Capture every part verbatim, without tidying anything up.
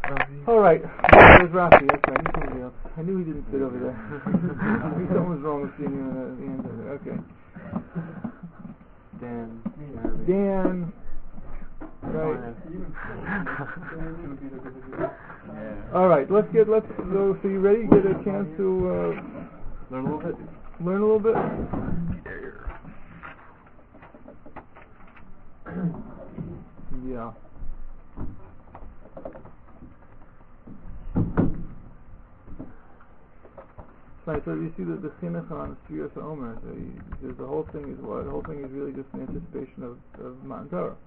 All right, there's Rafi. That's right. He's somebody else. I knew he didn't sit over there. I knew something was wrong with seeing him at the end of it. Okay. Dan. Dan. Right. Yeah. All right. Let's get. Let's go. So you ready? Get a chance to uh, Learn a little bit. learn a little bit. Yeah. Right, so you see that the chinuch on Sfiras Omer, so he says the whole thing is what? The whole thing is really just an anticipation of, of Matan Torah.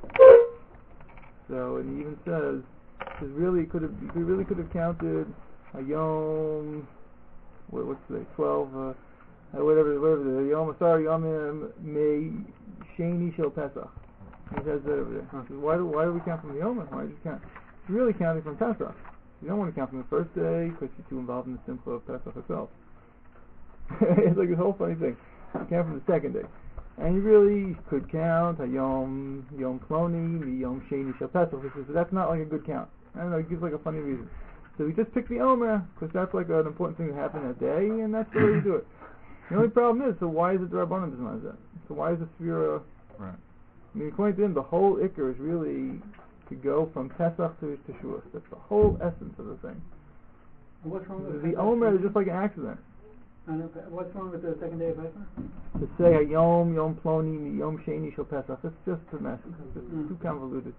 So, and he even says, because really could have, he really could have counted a Yom, what, what's the twelve, uh, whatever, whatever the Yom, sorry, Yom May Sheni Shel Pesach. He says that over there. Huh. So why do why do we count from the Yom? Why do you count? It's really counting from Pesach. You don't want to count from the first day because you're too involved in the simcha of Pesach itself. It's like this whole funny thing. You count from the second day. And you really could count a Yom, Yom Ploni, the Yom Sheni Shel Pesach, but that's not like a good count. I don't know, it gives like a funny reason. So we just pick the Omer because that's like an important thing to happen that day, and that's the way we do it. The only problem is, so why is it the Rabbanan doesn't like that? So why is the Sfira... Right. I mean, according to him, the whole Iker is really to go from Pesach to Shavuos. That's the whole essence of the thing. What's wrong with the Omer is just like an accident. And what's wrong with the second day of Pesach? To say a Yom, Yom Ploni, Yom Sheni Shel Pesach, it's just a mess. It's just Mm. too convoluted.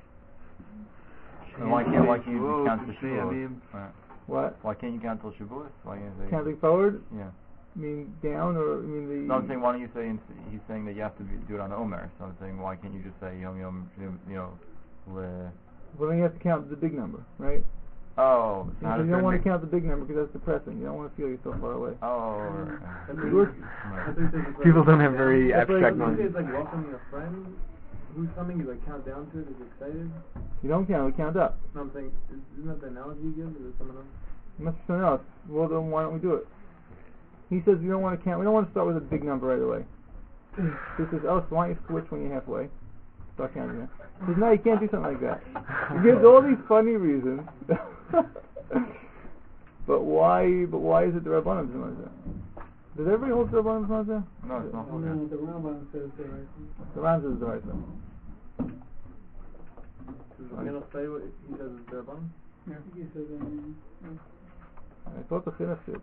And why can't why can't you count to Shavuos? Right. What? Why can't you count till Shavuos? Why can't you say? Counting forward? Yeah. I mean down, or I mean the... No, I'm saying why don't you say, he's saying that you have to be, do it on the Omer, so I'm saying why can't you just say Yom Yom, you know, le... Well, then you have to count the big number, right? Oh, so You, how you does don't it want make- to count the big number because that's depressing. You don't want to feel yourself far away. Oh, I right. think- We're- I think this is like- People don't have very It's like- abstract I think minds. it's like welcoming a friend who's coming. You like count down to it. Is he excited? You don't count, we count up. No, I'm saying, is, isn't that the analogy you give? Is it someone else? It must be something else. Well, then why don't we do it? He says we don't want to count. We don't want to start with a big number right away. He says, oh, so why don't you switch when you're halfway? Start counting there. He says, no, you can't do something like that. He gives all these funny reasons. But why? But why is it the Rabbanan doesn't like that? Does everybody hold the Rabbanan doesn't like that? No, it's not. No, no, the Rambam says the right thing. The Rambam is the right thing. Does the Chinuch say what he says is the Rabbanan? Yeah. He says, um, I thought the Chinuch did.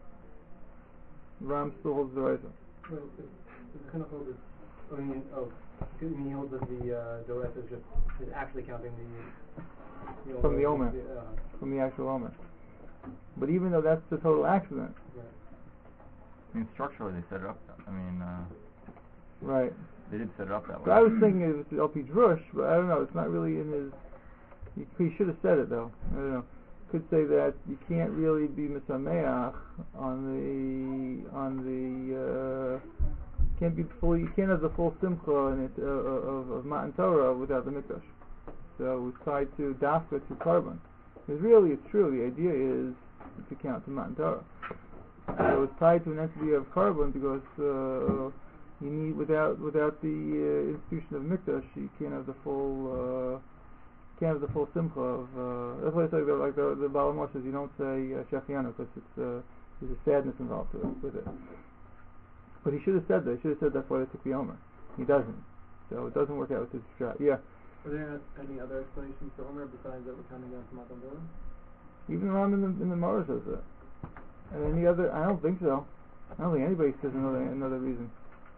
Ram still holds the right thing. Well, the Chinuch holds it. I mean, oh, I mean, he holds that the uh, Doret is just is actually counting the, the From the Omer. Uh, From the actual Omer. But even though that's the total accident, right. I mean, structurally they set it up, I mean, uh, right? they did set it up that way. So I was thinking it was the L P Drush, but I don't know. It's not really in his. He, he should have said it though. I don't know. Could say that you can't really be misameach on the on the. Uh, can't be fully. You can't have the full simcha in it uh, of, of Matan Torah without the mikdash. So it's tied to dafka to carbon. Because really, it's true. The idea is to count to Matan Torah. So it's tied to an entity of carbon because uh, you need without without the uh, institution of mikdash, you can't have the full uh, can't have the full simcha of. Uh, that's why it's like the, like the, the Baal Moshe says you don't say uh, Shechianu because it's uh, there's a sadness involved with it, with it. But he should have said that. He should have said that's why they took the Omer. He doesn't. So it doesn't work out with his shot. Yeah. Are there any other explanations for Omer besides that we're counting down to Matan Torah? Even Ram in the in the Morah says that. And any other? I don't think so. I don't think anybody says another another reason.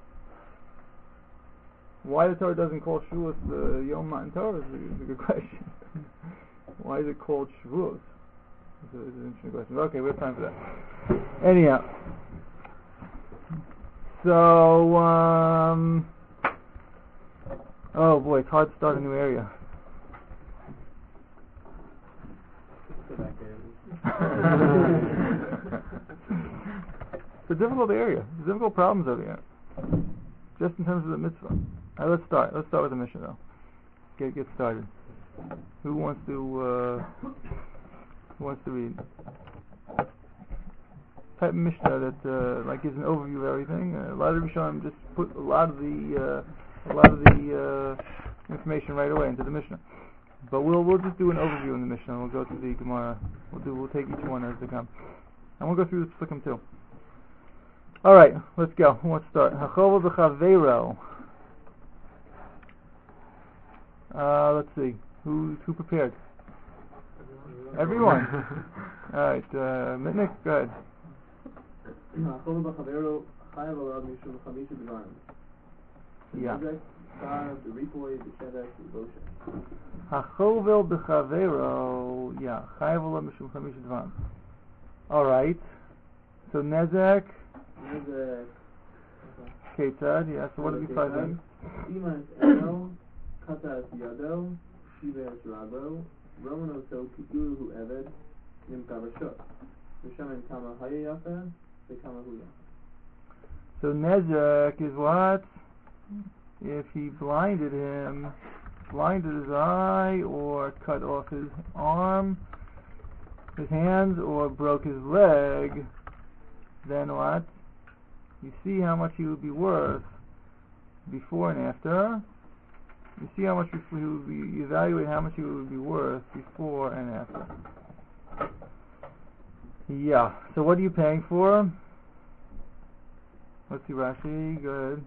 Why the Torah doesn't call Shavuos the Yom Matan Torah is a, is a good question. Why is it called Shavuos? It's, a, it's an interesting question. Okay, we have time for that. Anyhow, so um, oh boy, it's hard to start a new area. Go back there. It's a difficult area. It's difficult problems over here. Just in terms of the mitzvah. All right, let's start. Let's start with the Mishnah though. Get get started. Who wants to uh, who wants to read? Type of Mishnah that uh, like gives an overview of everything. Uh, a lot of Rishonim just put a lot of the uh, a lot of the uh, information right away into the Mishnah. But we'll we'll just do an overview in the Mishnah. We'll go to the Gemara. We'll do we'll take each one as they come, and we'll go through the Psukim too. All right, let's go. Let's start. Hachova b'chaveiro. Uh, let's see. Who who prepared? Everyone. All right, uh, Mitnick, go ahead. Hachova b'chaveiro chayav alav mishum chamisha d'varim. Yeah. Hachovel b'chaveiro, yeah, chayav alav mishum chamisha d'varim. All right. So nezek. Nezek. Ketzad, yeah. So what did we find then? Iman eno, katas yado, shives rabo, romano so kikuru eved, nimka v'shot. V'shamen kama hayayafe, v'kama huya. So nezek is what? If he blinded him, blinded his eye, or cut off his arm, his hands, or broke his leg, then what? You see how much he would be worth before and after. You see how much he would be, you evaluate how much he would be worth before and after. Yeah. So what are you paying for? Let's see, Rashi. Good.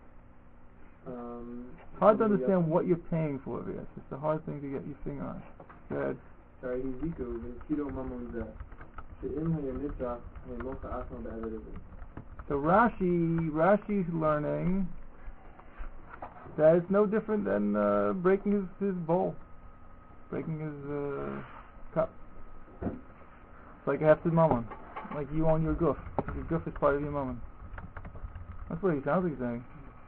Um, hard to understand what you're paying for this. It's a hard thing to get your finger on. Good. Sorry, he's Zico. Kilo mamon zeh. She'im hayamitzach hayamocha asma be'evedivim. So Rashi, Rashi's learning that it's no different than uh, breaking his, his bowl, breaking his uh, cup. It's like half the moment, like you own your goof. Your goof is part of your moment. That's what he sounds like saying.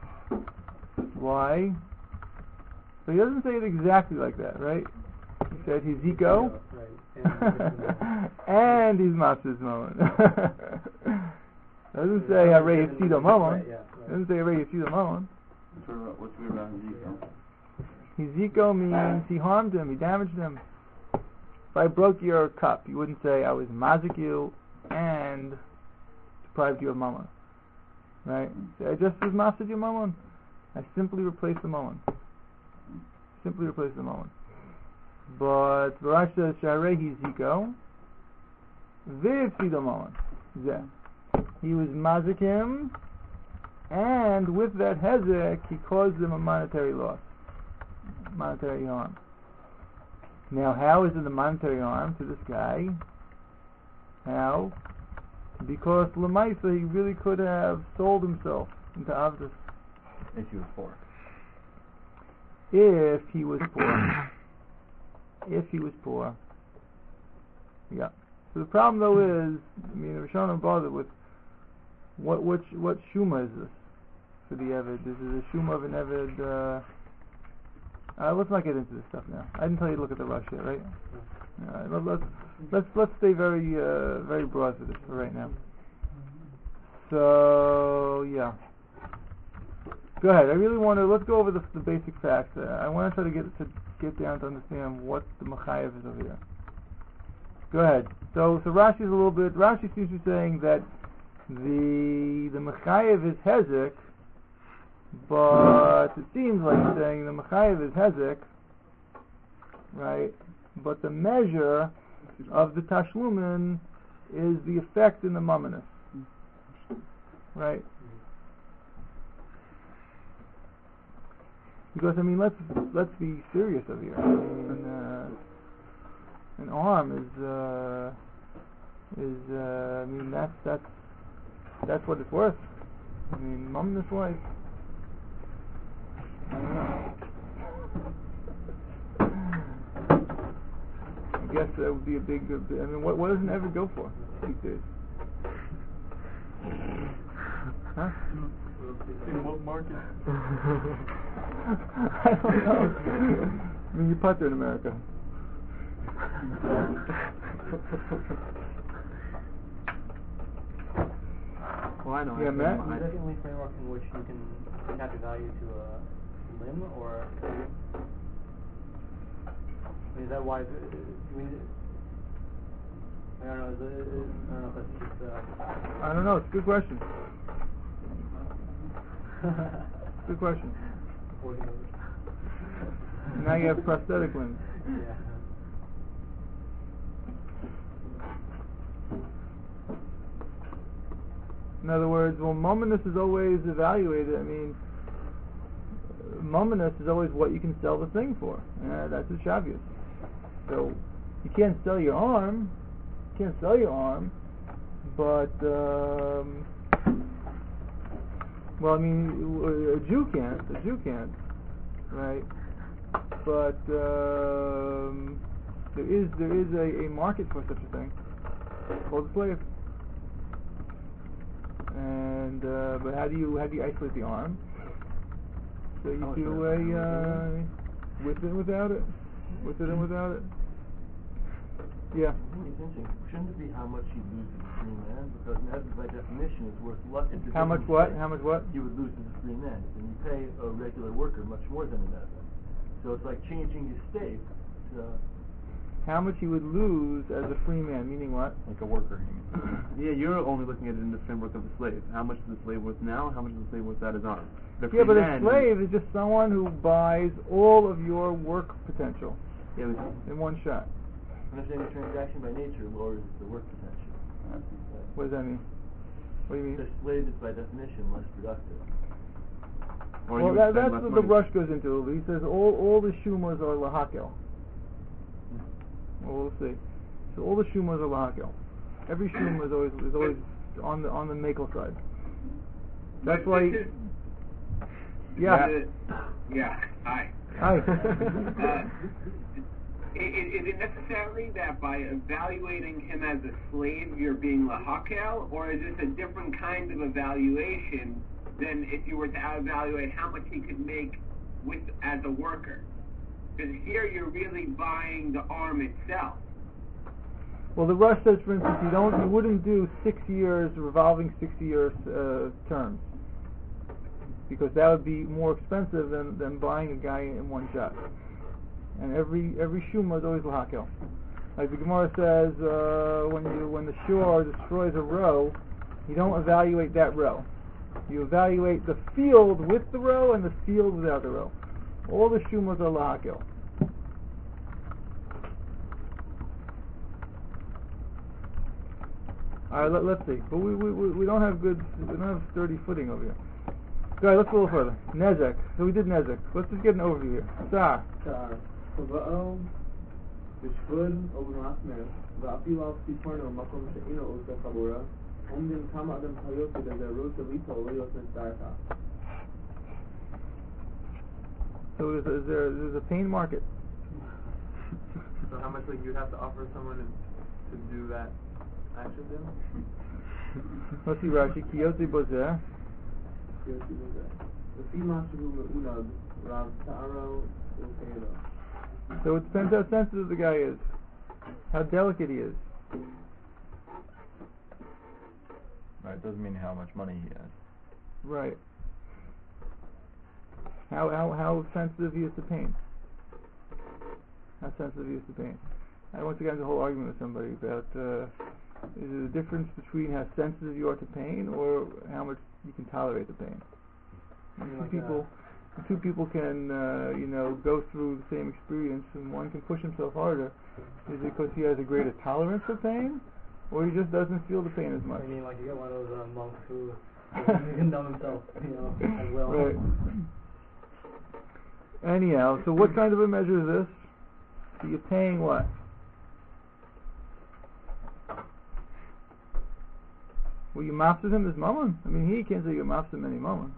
Why? So he doesn't say it exactly like that, right? He said he's Zico, right. and he's Matzah's moment. Doesn't say Harei Yitzido Mamon. Doesn't say Harei Yitzido Mamon. What's weird about Ziko? Hiziko means he harmed him, he damaged him. If I broke your cup, you wouldn't say I was mazik you and deprived you of Mamon. Right? Say, I just was mastered your Mamon. I simply replaced the Mamon. Simply replaced the Mamon. But Barash says Harei Hiziko V'Yitzido Mamon. Zeh. He was mazik him, and with that hezek, he caused him a monetary loss, monetary harm. Now, how is it a monetary harm to this guy? How? Because Lamaisa, he really could have sold himself into Avdus. If he was poor. If he was poor. If he was poor. Yeah. So the problem, though, is, I mean, the Rishonim bothered with What what what shuma is this for the Eved? This is a shuma of an Eved. Uh, uh, let's not get into this stuff now. I didn't tell you to look at the rush yet, right? All right, let, let's let's let's stay very uh, very broad for this for right now. So yeah, go ahead. I really want to let's go over the, the basic facts. Uh, I want to try to get to get down to understand what the Mechayev is over here. Go ahead. So so Rashi's a little bit. Rashi seems to be saying that The the Mechayev is Hezek, but it seems like he's saying the Mechayev is Hezek, right? But the measure of the Tashlumin is the effect in the Mamonis, right? Because I mean, let's let's be serious over here. An, uh, an arm is uh, is uh, I mean that's that's. That's what it's worth. I mean, Mamonis wise. I don't know. I guess that would be a big. A big I mean, what what does an ever go for these days? Huh? In what market? I don't know. I mean, you putter in America. Well, I know. Yeah, Matt? Is that the only framework in which you can attach a value to a limb, or I mean, is that why? I mean, I don't know. Is it, is, I don't know if that's just. Uh, I don't know. It's a good question. Good question. Now you have prosthetic limbs. Yeah. In other words, well, mumminess is always evaluated. I mean, mumminess is always what you can sell the thing for. Uh, that's a shavius. So you can't sell your arm. You can't sell your arm, but um, well, I mean, a Jew can't. A Jew can't, right? But um, there is there is a, a market for such a thing called a slave. And uh, but how do you how do you isolate the arm? So you Oh, do sure. a uh, with it and without it, with it and without it. Yeah. It's interesting. Shouldn't it be how much he loses as a free man? Because that, by definition, is worth less. How much what? How much what? He would lose as a free man, and you pay a regular worker much more than a Nezek. So it's like changing his state to. How much he would lose as a free man, meaning what? Like a worker, you mean? Yeah, you're only looking at it in the framework of the slave. How much is the slave worth now? How much is the slave worth at his arm? The Yeah, but free a man- slave is just someone who buys all of your work potential Yeah, but in one shot. Understanding the transaction by nature lowers the work potential. What does that mean? What do you mean? The slave is by definition less productive. or you Well, would that, spend that's less what money. the Rush goes into. He says all all the shumas are lahakel. Well, we'll see. So all the shumas are lahakel. Every shuma is always is always on the on the makel side. That's But why. this is- Yeah. the- yeah. Hi. Hi. Uh, i- i- is it necessarily that by evaluating him as a slave you're being lahakel, or is this a different kind of evaluation than if you were to evaluate how much he could make with as a worker? Because here you're really buying the arm itself. Well, the Rush says, for instance, you don't, you wouldn't do six years revolving sixty-year uh, terms, because that would be more expensive than, than buying a guy in one shot. And every every shuma is always lahakel. Like the Gemara says, uh, when you when the shore destroys a row, you don't evaluate that row. You evaluate the field with the row and the field without the row. All the shumas are lahakel. All right, let, let's see. But we, we we we don't have good, we don't have sturdy footing over here. All right, let's go a little further. Nezek. So we did Nezek. Let's just get an overview here. Sar. Sar. Kava'o, Bishvud, או במעצמך, ואפילו על ציפורן או מקום שאינו עושה חבורה, עומדים כמה אדם חיות כדי זרות ליטו או להיות מצטערתה. So is, is there there's a pain market? So how much like you'd have to offer someone to, to do that action then? Let's see, Rashi. Kiyotzi bozeh. לפי מה שהוא מעונד, רב תארו ופעילו. So it depends how sensitive the guy is, how delicate he is. Right, it doesn't mean how much money he has. Right. How how how sensitive he is to pain. How sensitive he is to pain. I once got into a whole argument with somebody about uh, is there a difference between how sensitive you are to pain or how much you can tolerate the pain. And two Like people, two people can uh, you know go through the same experience, and one can push himself harder. Is it because he has a greater tolerance for pain, or he just doesn't feel the pain as much? I mean, like you get one of those uh, monks who he can numb himself, you know, as well. Right. Anyhow, so what kind of a measure is this? So you're paying what? Well, you mafsed him as mammon. I mean, he can't say you mafsed him any mammon.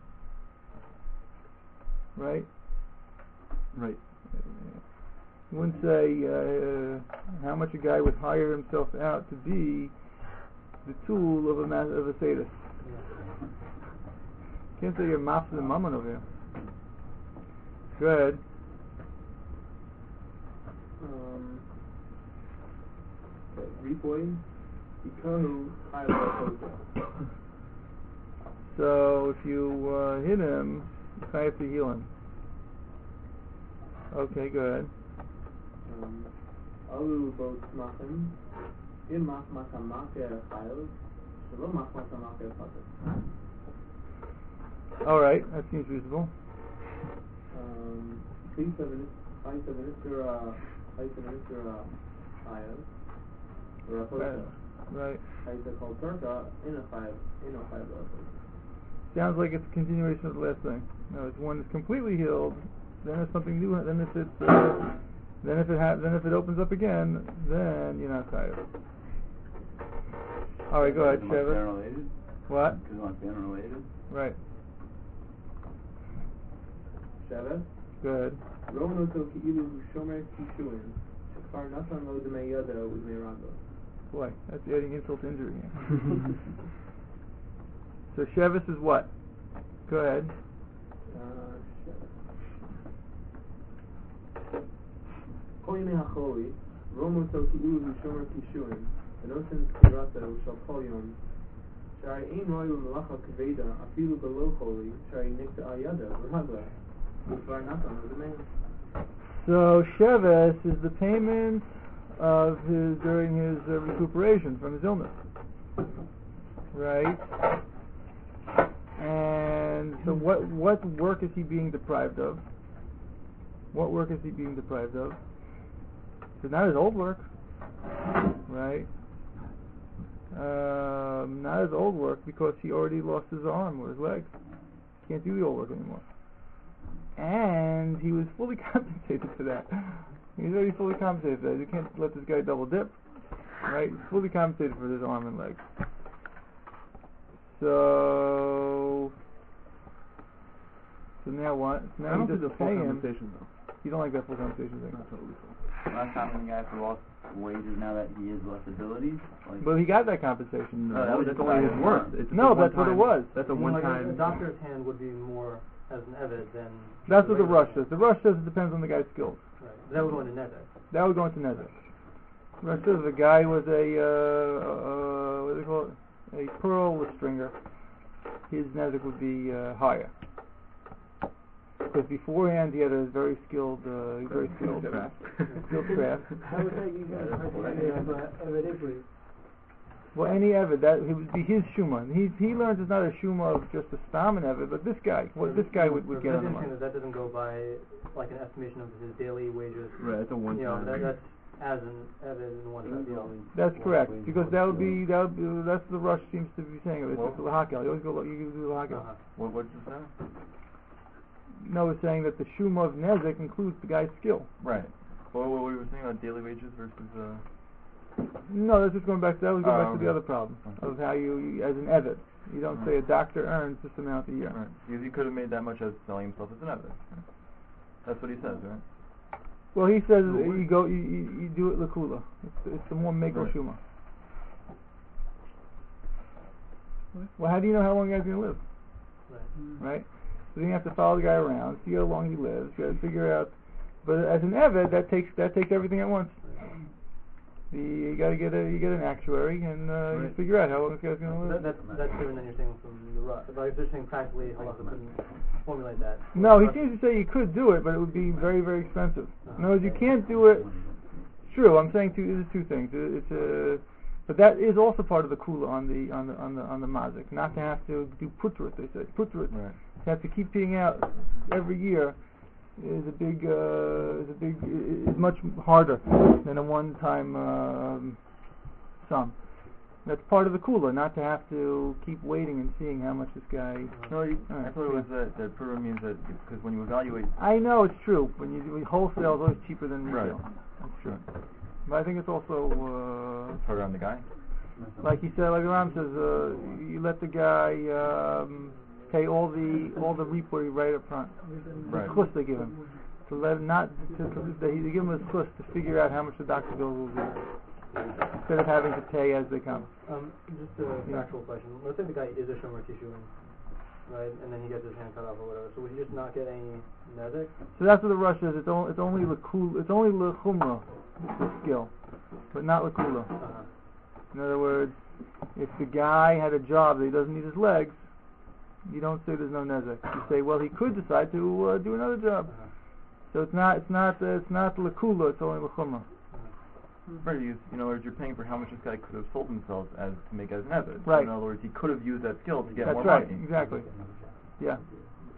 Right? Right. You wouldn't say uh, how much a guy would hire himself out to be the tool of a ma- of a sadist. Can't say you're mafsed him mammon over here. Go ahead. Um, Ripoy, Ikahu, Kaila, So if you uh, hit him, you kind of have to heal him. Okay, go ahead. Um, Alu both Smachim, in Machmakamaka Chayos, Shalom Machmakamaka Pater. All right, that seems reasonable. Um, Kaisa v'nisra Kaisa v'nisra chayav or aposa. Right. Kaisa called Turka in a chayav in a chayav aposa. Sounds like it's a continuation of the last thing. No, it's one is completely healed. Then if something new, then if it's, uh, then if it ha- then if it opens up again, then you're not tired. All right, go ahead, Sheva. Related? What? Because it's not unrelated. Right. Sheva. Good. Roman oto ki'ilu hu shomer kishuin shekfar natan lo demei yado udmei rabbo. Boy, that's adding insult to injury here. So Shevis is what? Go ahead. Uh, Kol yemei hacholi, Roman oto ki'ilu hu shomer kishuin, v'nosen skirato shal kol yom, shari ein roi l'melacha kaveda afilu below choli, shari nikta al yado v'ragla, shekfar natan lo demei. So Sheves is the payment of his during his uh, recuperation from his illness, right? And so, what what work is he being deprived of? What work is he being deprived of? It's not his old work, right? Um, not his old work because he already lost his arm or his leg. He can't do the old work anymore. And he was fully compensated for that. He's already fully compensated for that. You can't let this guy double dip, right? He's fully compensated for his arm and leg. So, so now what? Now I don't you think just the full pay him. compensation though. You don't like that full compensation thing? Not totally full. Last time when the guy for lost wages, now that he has less abilities, like But he got that compensation. No, that was that's just only his fine. work. It's No, a that's what it one-time- was. That's a Like a, a one-time. doctor's hand would be more as an evid than. That's what the regular rush says. The rush says it depends on the guy's skills. Right. That would go into nezek. That would go into Nezek. The rush says if the guy was a, uh, uh, what do they call it? A pearl stringer, his Nezek would be uh, higher. Because beforehand he had a very skilled, uh, very skilled craft. skilled craft. How would that you guys have evid Ivri? Well, any Evid, that it would be his Shuma. He he learns it's not a Shuma of just a Stam and Evid, but this guy, what this guy would, would get on the money. That that doesn't go by like an estimation of his daily wages. Right, it's a one-time. You know, that, that's as an evid in one shot deal. That's correct, because that would be, that would be, that's the rush seems to be saying. It's Well- like the Lahakel. You always go, you do the Lahakel. Uh-huh. What what did you say? No, it's saying that the Shuma of Nezek includes the guy's skill. Right. Well, what we were saying about daily wages versus uh. No, that's just going back to that. Was going Oh, back to the okay. other problem Okay. of how you, you as an Evid, you don't Right. say a doctor earns this amount a year. Right. Because he could have made that much as selling himself as an evidence. That's what he says, right? Well, he says No, you go, you, you, you do it lakula. It's, it's the more meko Right. Shuma. Well, how do you know how long the guy's going to live? Right. Right? So then you have to follow the guy around, see how long he lives. You got to figure out. But as an Evid, that takes that takes everything at once. The, you got to get a you get an actuary and uh, you Right. figure out how long this guy's going to That, live. that's that's different than you're saying from the rush. But if you're saying practically, Halacha couldn't formulate that. No, he Rush- seems to say you could do it, but it would be very very expensive. In other words, you can't do it. True, I'm saying two. There's two things. It- It's a, but that is also part of the kula on the on the on the on the mazik. Not to have to do putrut. They say putrut. Right. To have to keep paying out every year is a big uh, is a big is much harder than a one-time um, sum. That's part of the kula, not to have to keep waiting and seeing how much this guy. No, you, All I right, thought it yeah. was that that Purim means that because when you evaluate. I know it's true. When you do wholesale, is always cheaper than retail. Right. That's true. But I think it's also uh, It's harder on the guy. like he said, like the Ram says, uh, you let the guy um, pay all the all the report right up front. Right. The chus they give him. To let him not to, to, they, they give him a chus to figure out how much the doctor bill will be, instead of having to pay as they come. Um, just a factual question. Let's say the guy is a shomer kishuin, right, and then he gets his hand cut off or whatever. So would he just not get any nezek? So that's what the rush is. It's only it's only lekul it's only lechumra, the skill, but not lekula. Uh-huh. In other words, if the guy had a job that he doesn't need his legs, you don't say there's no nezek. You say, well, he could decide to uh, do another job. Uh-huh. So it's not it's not uh, it's not lekula. It's only lechumra. Right, you, you know, you're paying for how much this guy could have sold themselves as to make as an evidence. Right. In other words, he could have used that skill to get That's more right. money. Exactly. Yeah.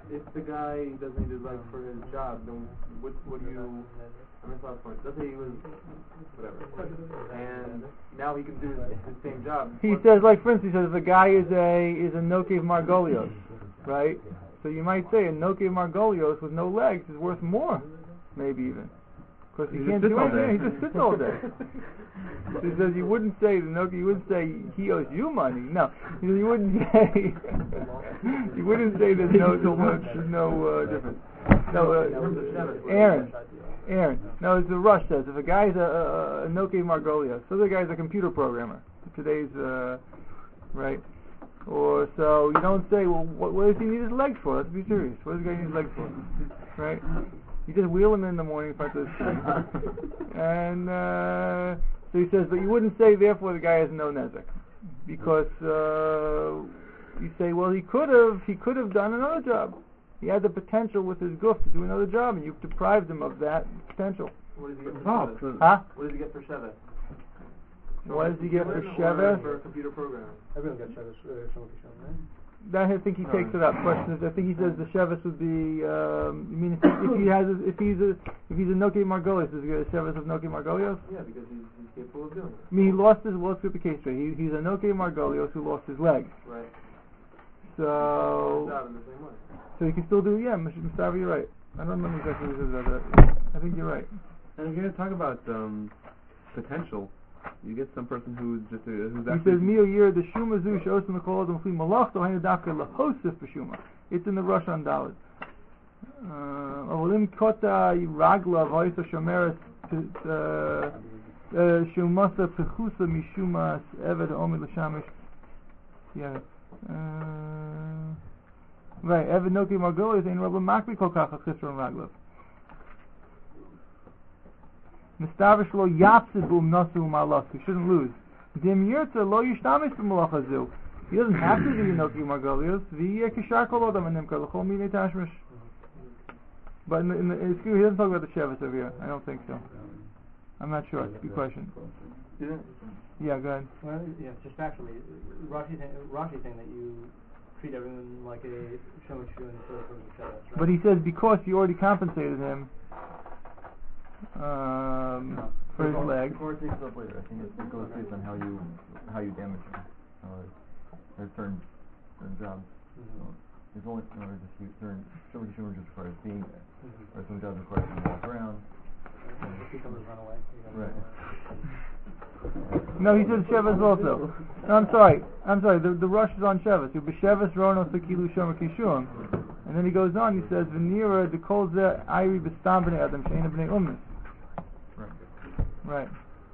if the guy doesn't need his legs for his job, then what, what do you, I mean, last point, let's say he was, whatever, and now he can do the same job. He says, like for instance, he says if a guy is a is a Nokev Margolios, right? So you might say a Nokev Margolios with no legs is worth more, maybe even. Because he, He can't just do sits all anything, day. he just sits all day. So he says you wouldn't say the Nokev, you wouldn't say he owes you money. No, he says, you wouldn't say you wouldn't say there's no there's no, there's no uh, difference. No, uh, Aaron, Aaron. No, as the Rush says, if a guy's a, a, a Nokev Margolios, so the guy's a computer programmer. Today's uh, right. Or so you don't say, well, what, what does he need his legs for? Let's be serious. What does the guy need his legs for? Right? You just wheel him in the morning in front of the screen. And uh, so he says, but you wouldn't say, therefore, the guy has no nezek. Because uh, you say, well, he could have he could have done another job. He had the potential with his goof to do another job, and you've deprived him of that potential. What does he get for Oh, Shevet? huh? What does he get for Shevet? What does he get for Or Shevet? For a computer program. Everyone gets Shevis, uh, Shlomo Kishon, right? That I think he takes it up. Question is, I think he says the Shevis would be. Um, you mean if he, if he has, a, if he's a, if he's a Nokev Margolios, does he get a Shevis of Nokev Margolios? Yeah, because he's, he's capable of doing it. I mean, he lost his. Let's get the case straight. He, he's a Nokev Margolios who lost his leg. Right. So, Job in the same way. so he can still do. Yeah, Mustafa, you're right. I don't remember exactly what he says about that. I think you're right. And if you're going to talk about um, potential, you get some person who's just a, who's He actually. says, "Mio yer the shuma zu she'osim l'kol adam chli malach to hainu dafka lahosif b'shuma." It's in the Rosh on Dalet. Avolim kota ragla v'oisa shomeres shumasa pechusa mishumas eved omi l'shamish. Yeah. Uh, right. Eved Nokev Margolios ein rabba makri kol kach chesron raglav. Mistavish lo yapsid b'um nasu u'malach. He shouldn't lose. Dim yirtza lo yishtamish b'malach hazu. He doesn't have to do Nokev Margolios. V'yeh kishar kol odam animka l'chol minei tashmish. But in the, in the, excuse me, he doesn't talk about the Shevis over here. I don't think so. I'm not sure. It's a good question. Yeah, go ahead. Well, yeah, just factually, Rashi th- Rashi saying that you treat everyone like a Shlomo Kishon instead of a Shevis, right? But he says because you already compensated him um, for his leg. The court takes it up later. I think it, it goes based on how you how you damage him. Uh, there's certain certain jobs. Mm-hmm. So there's only you know, there's a few certain Shlomo Kishon just requires being there, Mm-hmm. or some jobs require you to walk around. If he comes run away, you gotta Right. run away. No, he says Shevis also. No, I'm sorry. I'm sorry. The, the rush is on Shevis. You b'Shevis rono sekilu shomer kishum, and then he goes on. He says v'nira dekol ze ayri b'stam b'nei adam she'ena b'nei umnis. Right. Right.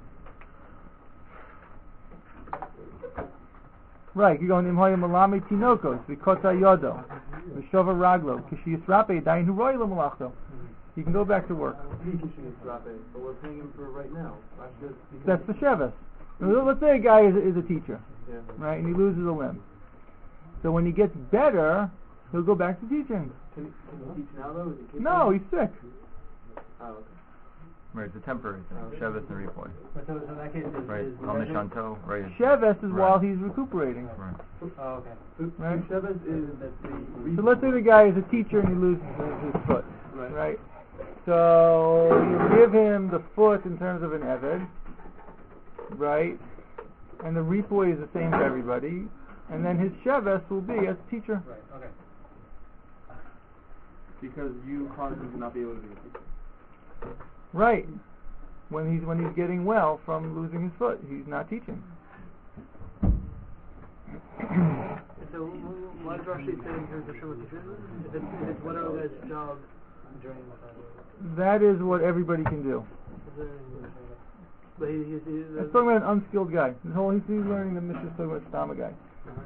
Right. You go in imhoya malami tinokos v'kota yodo v'shova raglo kishi yisrape dayin hu roy lo malachto. He can go back to work. He's teaching his Rabbah, but we're paying him for right now. Rashi says- That's the Shevis. Now, let's say a guy is, is a teacher, Yeah. right, and he loses a limb. So when he gets better, he'll go back to teaching. Can he, can he teach now though? Is he capable? No, he's sick. Oh, okay. Right. It's a temporary thing. Shevis and repoy. But so, so in that case, is, Right. is the On the measure- shanto. Right. is- Shevis is right. while he's recuperating. Right. Oh, okay. So, Right. so Shevet is the So let's say the guy is a teacher and he loses his, his foot, Right. right? So you give him the foot in terms of an eved, right? And the repoy is the same for everybody. And then his Shevis will be as a teacher. Right, okay. because you caused him to not be able to be a teacher. Right. When he's when he's getting well from losing his foot, he's not teaching. So why does Rashi say in terms of Shlomo Kishon? If it's, if it's what are the guy's job during the time? That is what everybody can do. Is there any- But he, he's, he's, It's talking about an unskilled guy. The whole he's he's learning the Mishnah talking about Stama guy,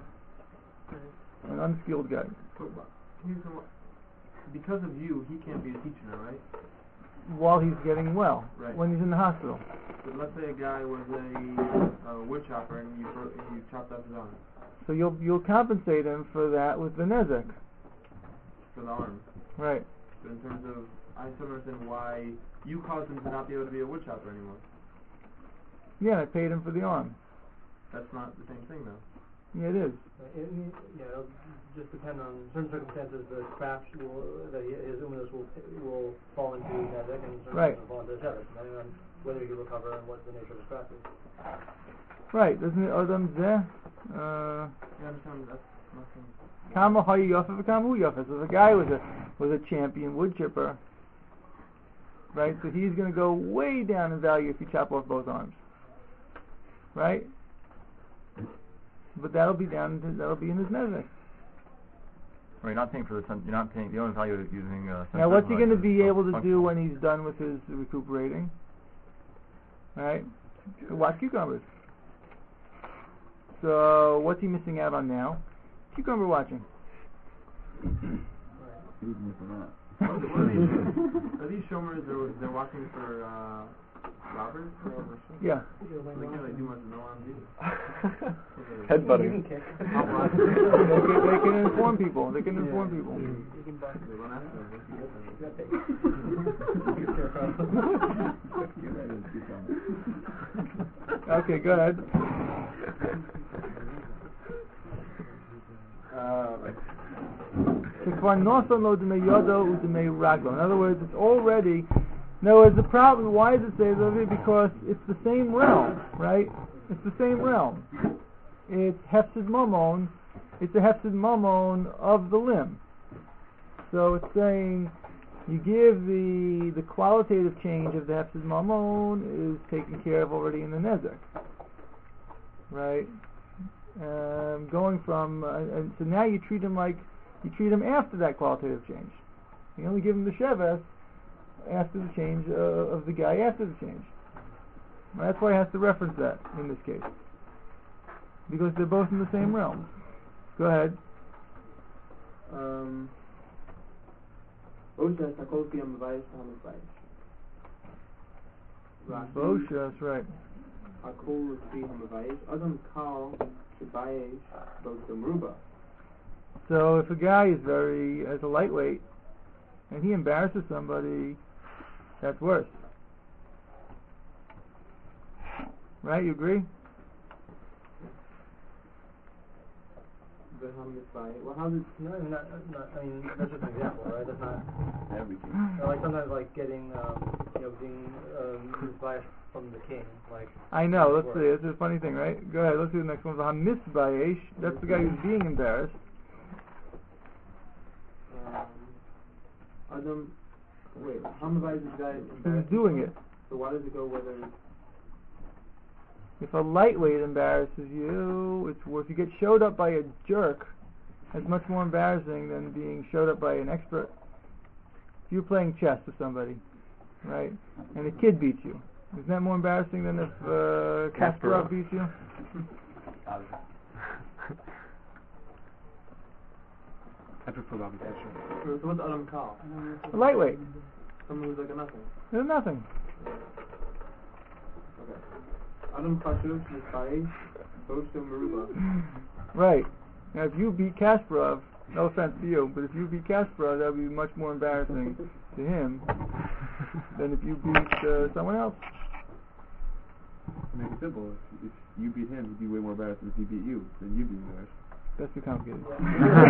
an unskilled guy. But here's the one- because of you, he can't be a teacher now, right? While he's getting well, Right. when he's in the hospital. But let's say a guy was a, a wood chopper and you broke, you chopped off his arm So you'll you'll compensate him for that with the nezek. for the arm. Right. But in terms of, I still don't understand why you caused him to not be able to be a wood chopper anymore. Yeah, I paid him for the arm. That's not the same thing, though. Yeah, it is. Uh, it, it, yeah, it'll just depend on certain circumstances. The craft will, that he, his uminus will will fall into Nezek, and certain Right. will fall into Shevet, depending on whether he can recover and what the nature of his craft is. Right, doesn't it? Adam Zeh? Uh, Yeah, that's not- that's nothing. Kama Hayu Yafef, Kama Hu Yafef. So the guy was a was a champion wood chipper, right? So he's going to go way down in value if you chop off both arms, right? But that'll be down. That'll be in his nezek. Well, you're not paying for the sen- you're not paying the only value of using. Uh, Now, what's he going to be sensitive able to do functional. when he's done with his recuperating? Right? Watch cucumbers. So, what's he missing out on now? Cucumber watching. He's missing out. What are, what are these? Are these shomers? They're they're watching for uh, robbers? Yeah. So they can't really do much with no arms either. Headbutting. they, can, they can inform people. They can inform people. They run after them. Once you get them. Okay, go ahead. In other words, it's already. In other words, the problem. Why does it say that? Because it's the same realm, right? It's the same realm. It's hefsid mamon. It's a hefsid mamon of the limb. So it's saying you give the the qualitative change of the hefsid mamon is taken care of already in the nezek, right? Um, going from uh, and so now you treat him like you treat him after that qualitative change. You only give him the sheves after the change uh, of the guy after the change. Well, that's why he has to reference that in this case, because they're both in the same realm. Go ahead. Um. Osha Sakol Piyam Vaish Hamavaish. Bosha, that's right. Akol Fi Hamavaish. Adam Kal Shibayesh Bosha Meruba. So if a guy is very as a lightweight and he embarrasses somebody, that's worse. Right? You agree? Well, how does No, I mean, not, not, I mean, that's just an example, right? That's not. Everything. You know, like sometimes, like getting, um, you know, being um, biased from the king, like. I know. Let's see. It's a funny thing, right? Go ahead. Let's do the next one. Hamisbayesh. That's the guy who's being embarrassed. um, Adam? Wait, Hamavaish is the guy Who's embarrassed? doing it? So why does it go whether? If a lightweight embarrasses you, it's worse. If you get showed up by a jerk, that's much more embarrassing than being showed up by an expert. If you're playing chess with somebody, right, and a kid beats you, isn't that more embarrassing than if uh, Kasparov beats you? I prefer Bobby Fischer. So what's Adam Kal? A lightweight. Someone who's like a nothing. There's nothing. Okay. Adam Kashuv Misbayesh Bosha Meruba. Right. Now, if you beat Kasparov, no offense to you, but if you beat Kasparov, that would be much more embarrassing to him than if you beat uh, someone else. Make it simple. If, if you beat him, he'd be way more embarrassed than if he beat you. Then you'd be embarrassed. That's too complicated. In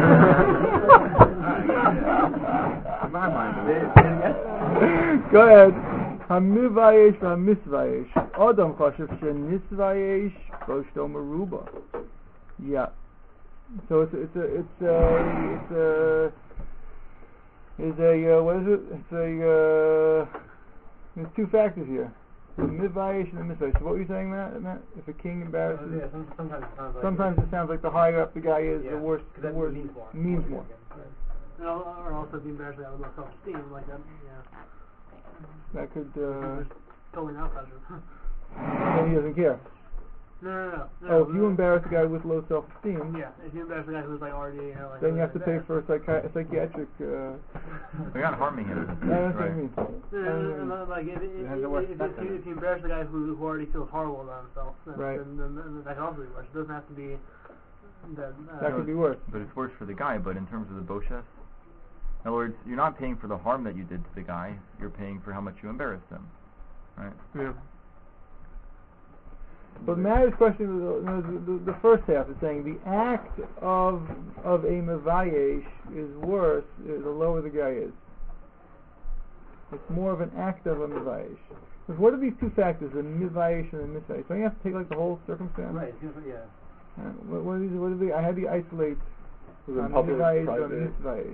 my mind, it is. Go ahead. Hamivayesh v'hamisvayesh. Adam chashav shenisvayesh boshto meruba. Yeah. So it's a, it's a it's a it's a it's a uh, what is it? It's a uh, there's two factors here. The midvayesh and the misvayesh. So what were you saying, Matt? Matt? If a king embarrasses, Uh, yeah, some, sometimes it sounds like. sometimes it sounds like the higher up the guy is, yeah, the worse. 'cause The that worse means more. means more. And al- or also be embarrassed out of low self-esteem, like that. Yeah. That could. Uh, Totally not pleasure. then he doesn't care. No, no, no. no Oh, if you no. embarrass a guy with low self-esteem, Yeah, if you embarrass a guy who's like already, you know, like. then you have to really pay for a, psychi- a psychiatric. Uh, You're not harming him. yeah, that's what I right. mean. No, no, no, no, like if, if, It has if, a worse if, effect if, on you, it. if you embarrass a guy who, who already feels horrible about himself, then, Right. then, then, then that can also be worse. It doesn't have to be. That, uh, That could be worse. But it's worse for the guy. But in terms of the boshes, in other words, you're not paying for the harm that you did to the guy. You're paying for how much you embarrassed him, right? Yeah. But Mary's question was uh, the, the, the first half is saying the act of of a mevayesh is worse uh, the lower the guy is. It's more of an act of a mevayesh. Because what are these two factors, the mevayesh and the misvayesh? Don't you have to take like the whole circumstance? Right. Yeah. Uh, what, what, is, what are they? I had to isolate Was it on public, mevayesh on private? misvayesh.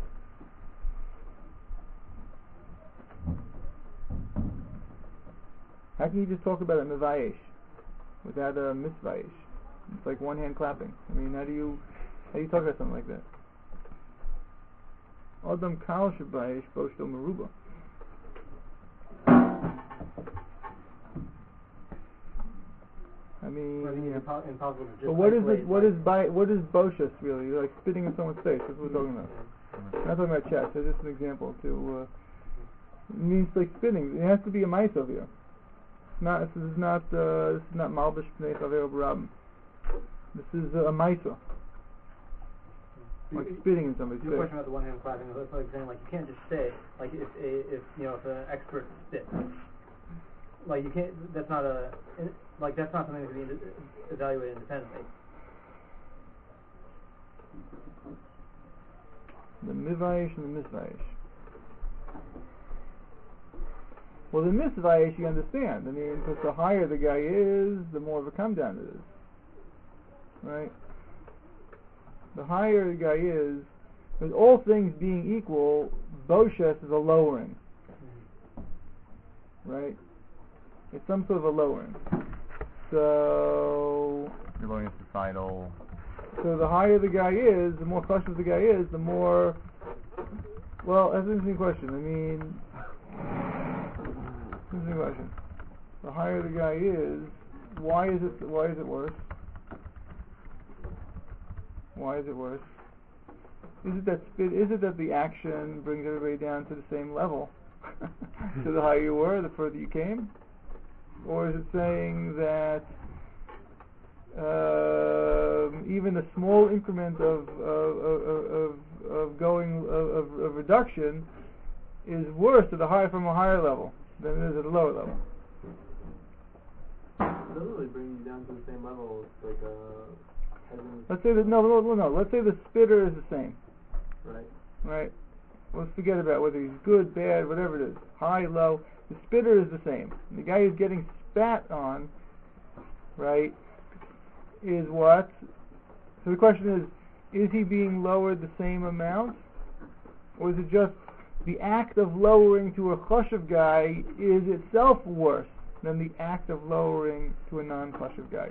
How can you just talk about a mevayesh without a misvayesh? It's like one hand clapping. I mean, how do you how do you talk about something like that? Adam kal shabayesh boshto meruba. I mean, I think yeah. it's impo- impossible to just But what is isolate, it? What like, is by what is boshus really? Like spitting in someone's face. That's what we're talking about. We're not talking about chest. That's just an example. To uh, it means like spitting. It has to be a mice over here. It's not. This is not. Uh, this is not malbish pnei chaver b'rabim. This is uh, a maisa. Like spitting in somebody's Your face. question about the one hand clapping, that's like saying like you can't just say like if a if you know if an expert spits, like you can't. That's not a like that's not something that can be indi- evaluated independently. The mivayish and the misvayish. Well, the misvayish you understand. I mean, because the higher the guy is, the more of a come down it is, right? The higher the guy is, with all things being equal, Boshes is a lowering. Right? It's some sort of a lowering. So... You're looking at societal... So the higher the guy is, the more cautious the guy is, the more... Well, that's an interesting question. I mean... Interesting question. The higher the guy is, why is it, why is it worse? Why is it worse? Is it that spit? Is it that the action brings everybody down to the same level? So the higher you were, the further you came? Or is it saying that um, even a small increment of of, of, of, of going of, of, of reduction is worse at a higher from a higher level than it is at a lower level? It doesn't really bring you down to the same level. It's like a... as in- Let's say that no, no, no, no. Let's say the spitter is the same, Right. right? Let's forget about whether he's good, bad, whatever it is, high, low. The spitter is the same. The guy who's getting spat on, right, is what? So the question is, is he being lowered the same amount? Or is it just the act of lowering to a chashuv guy is itself worse than the act of lowering to a non-chashuv guy?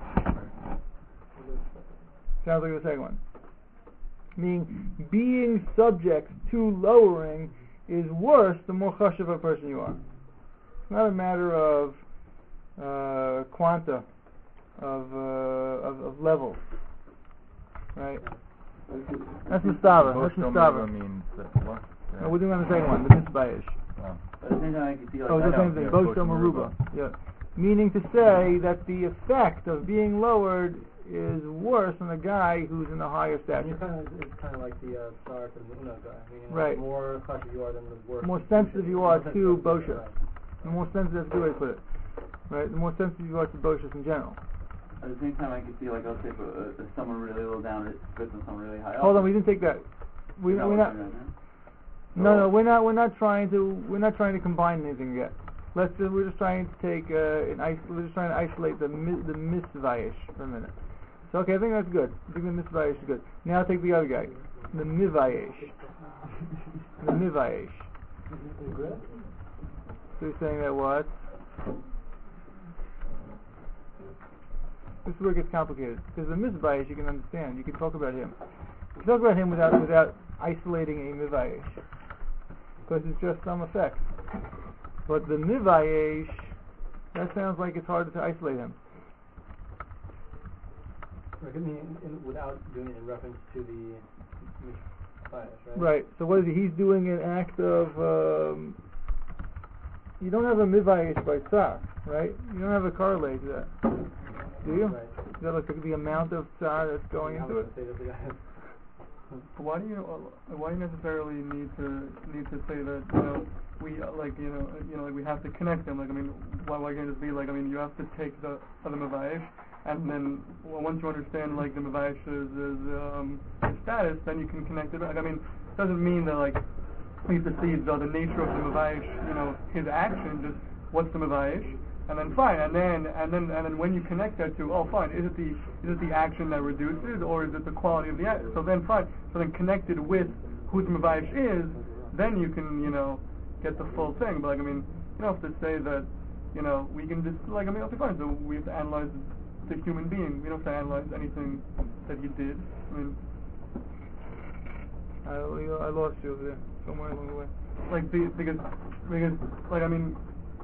Sounds like the second one. Meaning, being subject to lowering is worse the more chashuv a person you are. It's not a matter of uh, quanta, of, uh, of of levels, right? That's mistava. That's Boshto mistava. means that what? Uh, No, we're doing on the second one, the misbayish. oh. But at the same time, I can see like Oh, I it's the know, same thing. yeah, Boshto Boshto Maruba. Maruba. Yeah. Meaning to say that the effect of being lowered is worse than a guy who's in a higher And stature. it's kind of it's kind of like the uh, Sark and the Una guy. I mean, Right. The more cautious you are, then the worse. More the sensitive future- you the are more to sensitive you are, Bosha. right. The more sensitive, that's a good way to put it. Right? The more sensitive you are to Boshas in general. at the same time, I can see like let's say if, uh, if someone really low down, it spits on someone really high up. Hold on, we didn't take that. We, Is that we're what not. you're doing, No, no, we're not. We're not trying to. We're not trying to combine anything yet. Let's. Just, we're just trying to take. Uh, an is- we're just trying to isolate the mi- the misvayish for a minute. So okay, I think that's good. I think the misvayish is good. Now take the other guy, the mivayish. The mivayish. So you're saying that what? This is where it gets complicated. Because the misvayish you can understand. You can talk about him. You can talk about him without without isolating a mivayish. Because it's just some effect. But the mivayish, that sounds like it's harder to isolate him. Right, I mean, in, in, without doing it in reference to the bias, right? Right. So what is he? He's doing an act of. Um, you don't have a mivayish by tzar, right? You don't have a correlate to that, do you? Right. Is that like the, the amount of tzar that's going I into was it? gonna say that the guy has- Why do you uh, why do you necessarily need to need to say that you know we uh, like you know you know like we have to connect them. Like I mean, why why can't it just be like I mean you have to take the the Mavayish, and then well, once you understand like the Mavayish's um, status, then you can connect it. Like I mean, it doesn't mean that like we have to see the, the nature of the Mavayish, you know, his action, just what's the Mavayish, and then fine, and then and then and then when you connect that to, oh fine, is it the is it the action that reduces, or is it the quality of the action? So then fine, so then connected with who the Mavayish is, then you can, you know, get the full thing. But like I mean, you don't have to say that, you know, we can just like I mean, okay fine, so we have to analyze the human being. We don't have to analyze anything that he did. I mean, I, I lost you over there somewhere along the way. Like the, because because like I mean.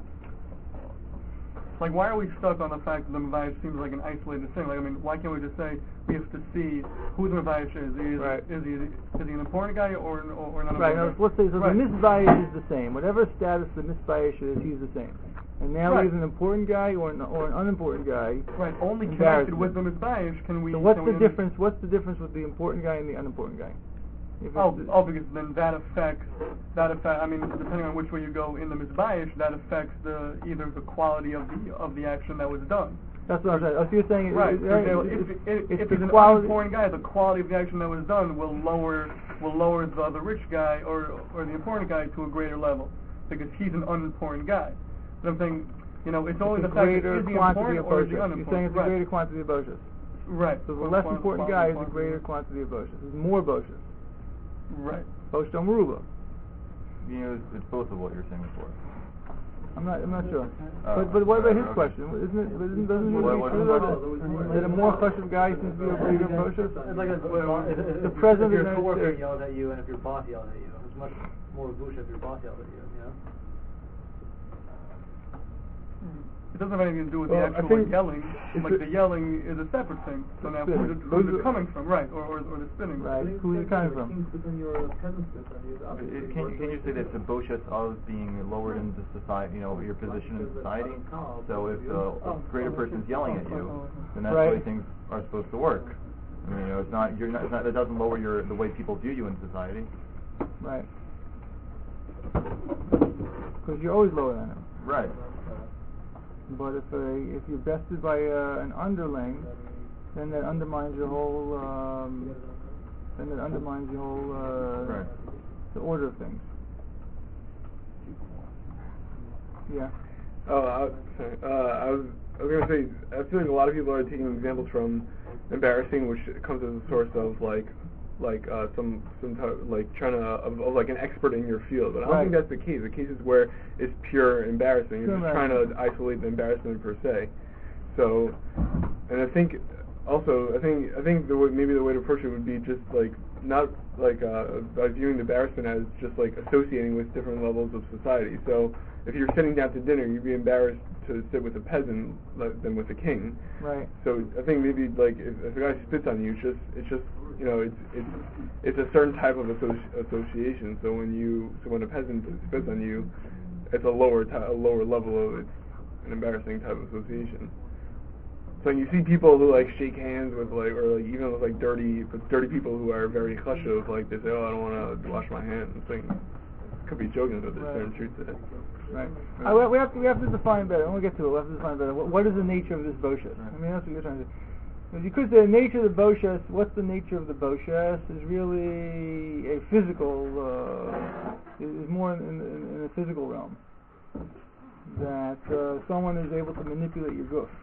Like, why are we stuck on the fact that the Mavayish seems like an isolated thing? Like, I mean, why can't we just say we have to see who the Mavayish is? Is, right. is, he, is he an important guy or or, or not? Right. Now, let's say so right. The Misbayish is the same. Whatever status the Misbayish is, he's the same. And now right. he's an important guy or an, or an unimportant guy. Right. Only connected with the Misbayish can we. So what's can the we difference? What's the difference with the important guy and the unimportant guy? Oh, oh, because then that affects that affect. I mean, depending on which way you go in the Mizbayish, that affects the either the quality of the of the action that was done. That's what I'm saying. Oh, so you're saying right? It, For example, it, if, it, if, it's if the he's an quality unimportant guy, the quality of the action that was done will lower will lower the the rich guy or or the important guy to a greater level because he's an unimportant guy. But I'm saying, you know, it's only it's the fact that is he important or is he unimportant? You're saying it's right. a greater quantity of boshas. Right. So the less important guy is a greater quantity of boshas. There's more boshas. Right. Boshto Meruba. You know, it's, it's both of what you're saying before. I'm not. I'm not sure. Uh, but but what about his okay. question? Isn't it? Isn't, doesn't it what, be what, true what, that, that a more chashuv guy seems to be a greater boshas? It's like a, well, if, if, the president if your of the coworker United States yells at you and if your boss yells at you, it's much more bush if your boss yells at you. You know. It doesn't have anything to do with well, the actual like, yelling. Like the the yelling is a separate thing. So now who's it, who's it coming from? Right, or, or or the spinning. Right. Who's it coming from? It, can, can you say that the boshas of being lowered into society, you know, your position in society? So if the a greater person's yelling at you, then that's right. the way things are supposed to work. I mean, you know, it's not you're not, it's not it doesn't lower your the way people view you in society. Right. Because you're always lower than him. Right. But if a, if you're bested by uh, an underling, then that undermines your whole. Um, then that undermines your whole uh, right. the order of things. Yeah. Oh, I, sorry. Uh, I was I was gonna say I feel like a lot of people are taking examples from embarrassing, which comes as a source of like like uh, some some type, like trying to of, of like an expert in your field, but I don't right. think that's the case. The case is where it's pure embarrassing. You're just trying to isolate the embarrassment per se. So, and I think also I think I think the way, maybe the way to approach it would be just like not like uh, by viewing the embarrassment as just like associating with different levels of society. So if you're sitting down to dinner, you'd be embarrassed to sit with a peasant like, than with a king. Right. So I think maybe like if, if a guy spits on you, it's just it's just you know it's it's it's a certain type of associ- association. So when you so when a peasant spits on you, it's a lower ty- a lower level of it's an embarrassing type of association. So when you see people who like shake hands with like or like even with like dirty with dirty people who are very chashuv, like they say, oh I don't want to wash my hands and things. Could be joking, but there's certain truth to it. Right. right. Uh, we have to we have to define better. When we get to it, we have to define better. What, what is the nature of this boshas? Right. I mean, that's what you're trying to do. You could say the nature of the boshas. What's the nature of the boshas? Is really a physical. Uh, is more in, in, in the physical realm. That uh, someone is able to manipulate your goof.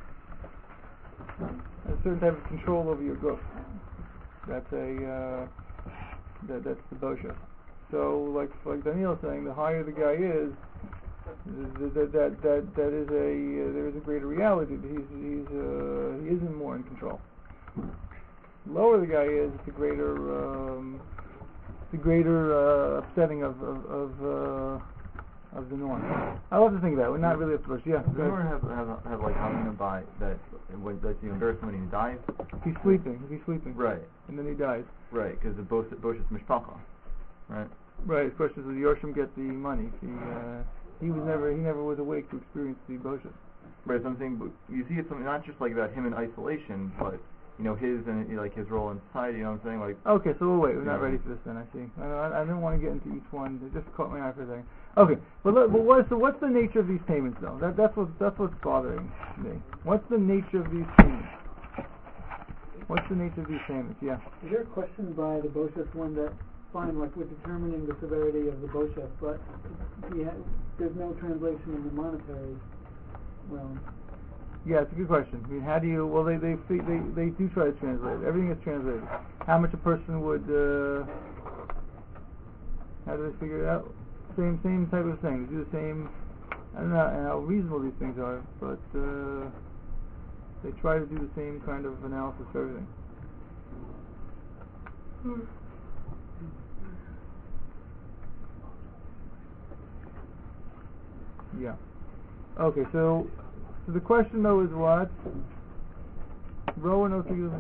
A certain type of control over your goof. That's a. Uh, that that's the boshas. So, like like Daniel is saying, the higher the guy is, that that that that is a uh, there is a greater reality that he's he's uh, he isn't more in control. The lower the guy is, the greater um, the greater uh, upsetting of of of, uh, of the norm. I love to think about it. We're not really up to yeah. Does anyone have have have like having by that when that's the embarrassment when he dies? He's sleeping. He's sleeping. Right. And then he dies. Right, because the bosh bosh is mishpacha. Right. Right. The question is, will Yorshim get the money? He uh, he was never he never was awake to experience the boshas. Right. Something you see it's something not just like about him in isolation, but you know his and like his role in society. You know what I'm saying? Like. Okay, so we'll wait. We're not know. ready for this then. I see. I, I, I didn't want to get into each one. It just caught my eye for a second. Okay, but, let, but what, so what's the nature of these payments, though? That, that's what that's what's bothering me. What's the nature of these payments? What's the nature of these payments? Yeah. Is there a question by the Bosheth one that, fine, like we're determining the severity of the Bosheth, but we ha- there's no translation in the monetary realm? Yeah, it's a good question. I mean, how do you? Well, they they they they, they do try to translate it. Everything is translated. How much a person would? Uh, how do they figure it out? Same same type of thing. They do the same. I don't know how reasonable these things are, but uh, they try to do the same kind of analysis for everything. Yeah. Okay, so so the question though is what? Rowan or um,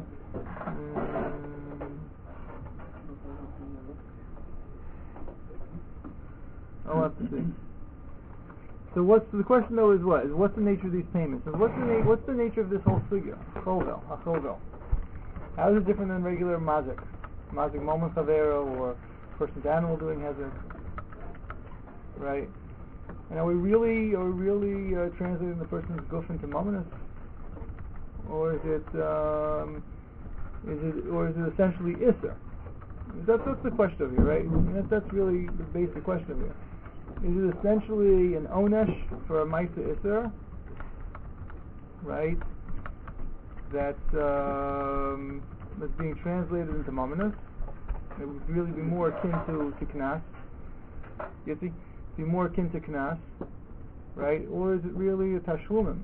I'll have to see. So what's the question though is what? Is what's the nature of these payments? And what's the na- what's the nature of this whole figure? Chovel, a chovel. How is it different than regular mazik? Mazik moment chavero or person to animal doing hezek? Right? And are we really are we really uh, translating the person's guf into mominus? Or is it um, is it or is it essentially isser? That's that's the question over here, right? I mean, that's, that's really the basic question over here. Is it essentially an onesh for a Maisa Isser, right? That's um, that's being translated into Mominus. It would really be more akin to, to Knas. You see? Be more akin to Knas, right? Or is it really a Tashlumim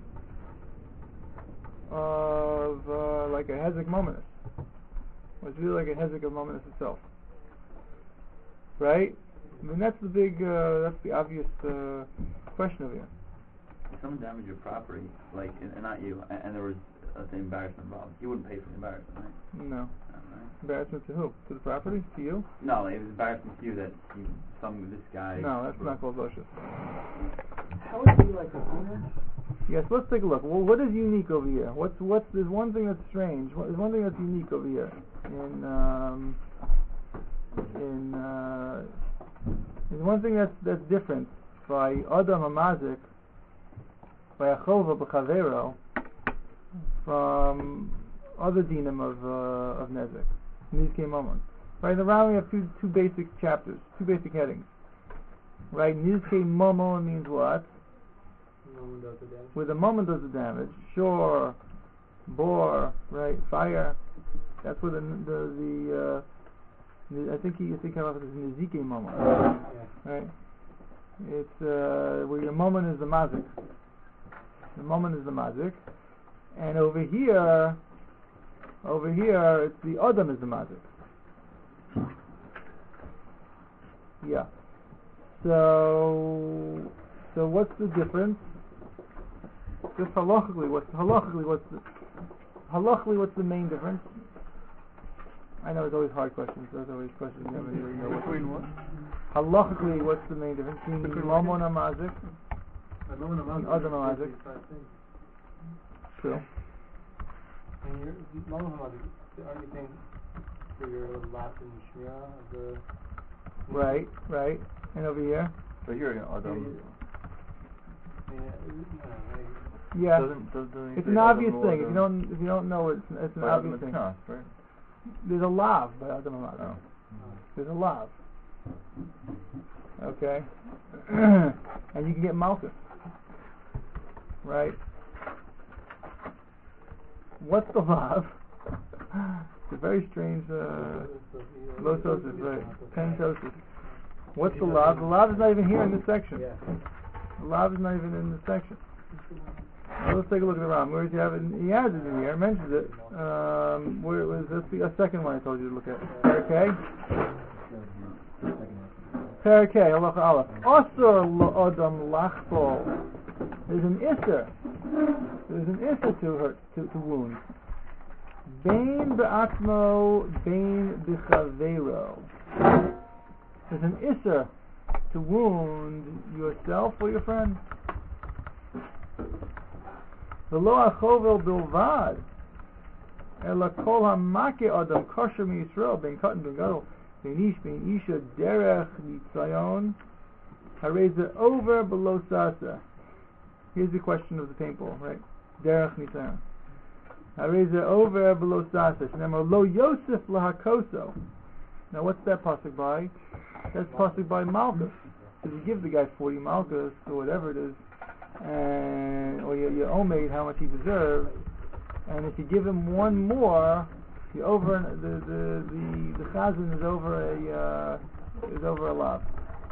of uh, like a Hezek Mominus? Or is it really like a Hezek of Mominus itself? Right? I mean, that's the big, uh, that's the obvious uh, question over here. If someone damaged your property, like, and, and not you, and, and there was uh, the embarrassment involved, you wouldn't pay for the embarrassment, right? No. No, right? Embarrassment to who? To the property? To you? No, it was embarrassment to you that you, some this guy. No, that's not called Bosheth. How would it be like a owner? Yes, let's take a look. Well, what is unique over here? What's what's? There's one thing that's strange. There's one thing that's unique over here in um, in. Uh, There's one thing that's that's different by Adam Amazik, by Achova B'Chavero, from other dinim of uh, of Nezek, Nizkei Momon. Right, in the Rambam we have two two basic chapters, two basic headings. Right, Nizkei Momon means what? Where the Momon does the damage. Sure, bore, right, fire. That's where the the the. Uh, I think he, I think how it is Nizike Momon, right? It's uh, where your Momon is the mazik. The Momon is the mazik, and over here, over here, it's the Adam is the mazik. Yeah. So, so what's the difference? Just halachically, what's halachically what's the halachically what's the main difference? I know it's always hard questions. There's always questions you never really know what. Between what? Halachically, what's the main difference between Momon and Mazik? Momon and Adam and Mazik. True. And your Momon and Mazik, aren't you saying for your last and Shmira of the? Right, right. And over here? So here, you know, Adam. Yeah. Doesn't, doesn't it's an obvious thing. If you don't, if you don't know, it's it's an obvious thing. Knas, right? There's a lav by Adam and Mazik. Oh. There's a lav. Okay. And you can get malchus. Right? What's the lav? It's a very strange uh low sosis, right? Ten sosis. What's the lav? The lav is not even here in this section. The lav is not even in this section. Well, let's take a look at the Ram. Where does he have it? He has it in here. Mentions it. Um, where was this? A second one I told you to look at. Parakeh. Parakeh. Halacha Aleph. Asur la'adam lachpol. There's an isser. There's an isser to hurt, to, to wound. Bain be'atmo, bain b'chavero. There's an isser to wound yourself or your friend. V'lo achovel bilvad, ela kol hamake adam kosher miYisrael ben katan ben gadol ben ish ben isha derech nitzayon Hareza over below sasa. Here's the question of the paintball, right? Derech nisayon. Hareza over below sasa. Shnemo lo Yosef lahakoso. Now what's that pasuk by? That's pasuk by Malchus. So you give the guy forty Malchus or whatever it is, and or you, you omeid how much he deserves, and if you give him one more, you over the the the the chazan is over a uh, is over a lav.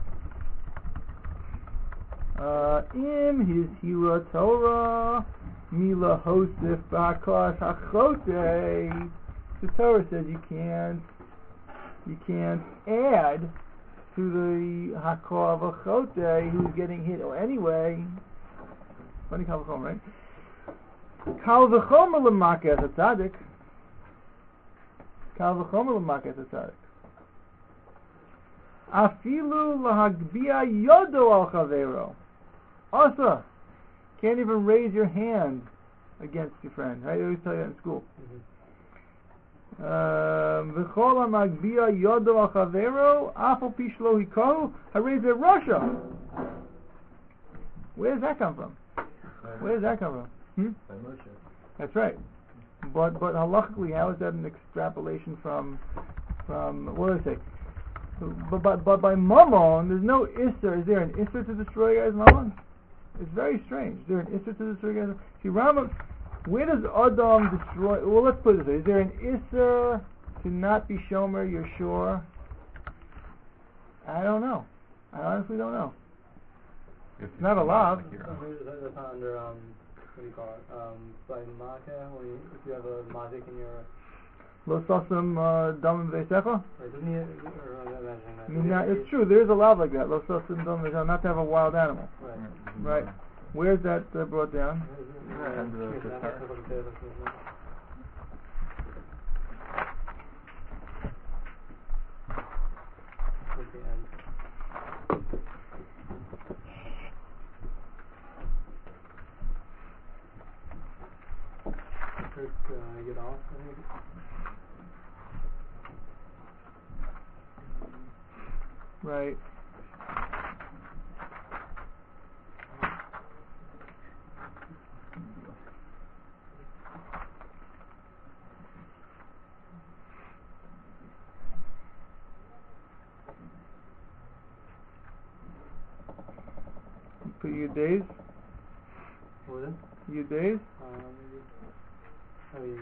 Uh, Im his hira Torah mila hosef ba'akar hachote. The Torah says you can't you can't add to the hakor v'chote who's getting hit or anyway. Funny kal v'chomer, right? Kal v'chomer l'makeh as a tzaddik. Kal v'chomer l'makeh as a tzaddik. Afilu lahagbia yodo al chavero. Also, can't even raise your hand against your friend. Right? I always tell you that in school. V'chol ha'magbia yodo al chavero afal pi shlo hikohu harezeh rasha. Where does that come from? Where does that come from? Hmm? By Moshe. That's right. But but halachically, how is that an extrapolation from from what do I say? But but but by mammon, there's no isser. Is there an isser to destroy a guy's mammon? It's very strange. Is there an isser to destroy a guy's? See, Rambam, where does Adam destroy? Well, let's put it this way: is there an isser to not be shomer your shore? I don't know. I honestly don't know. It's not a lav. That's not under um, what do you call it? Um, by makeh, when you, if you have a mazik in your. Lo sasam dam v'eisecha. Doesn't he? Or I'm imagining that. I mean, now, it's true. There is a law like that. Lo sasam dam v'eisecha, not to have a wild animal. Right. Right. Where's that uh, brought down? And the guitar. Uh, get off, I think. Right. Put your days. What was it? Your days. Um, oh yeah.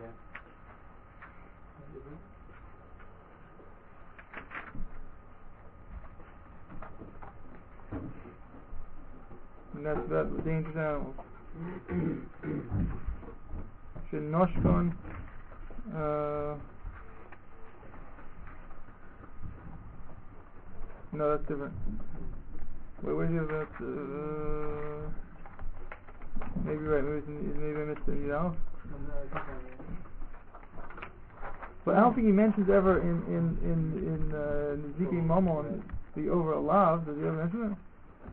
And that's about dangerous animals. Shenoshkon. Uh, no, that's different. Wait, where's your about? Uh, maybe right. Maybe, it's, maybe I missed anything else. But I don't think he mentions ever in in in in uh, Nizikei Mamon the over alav. Does he ever mention it?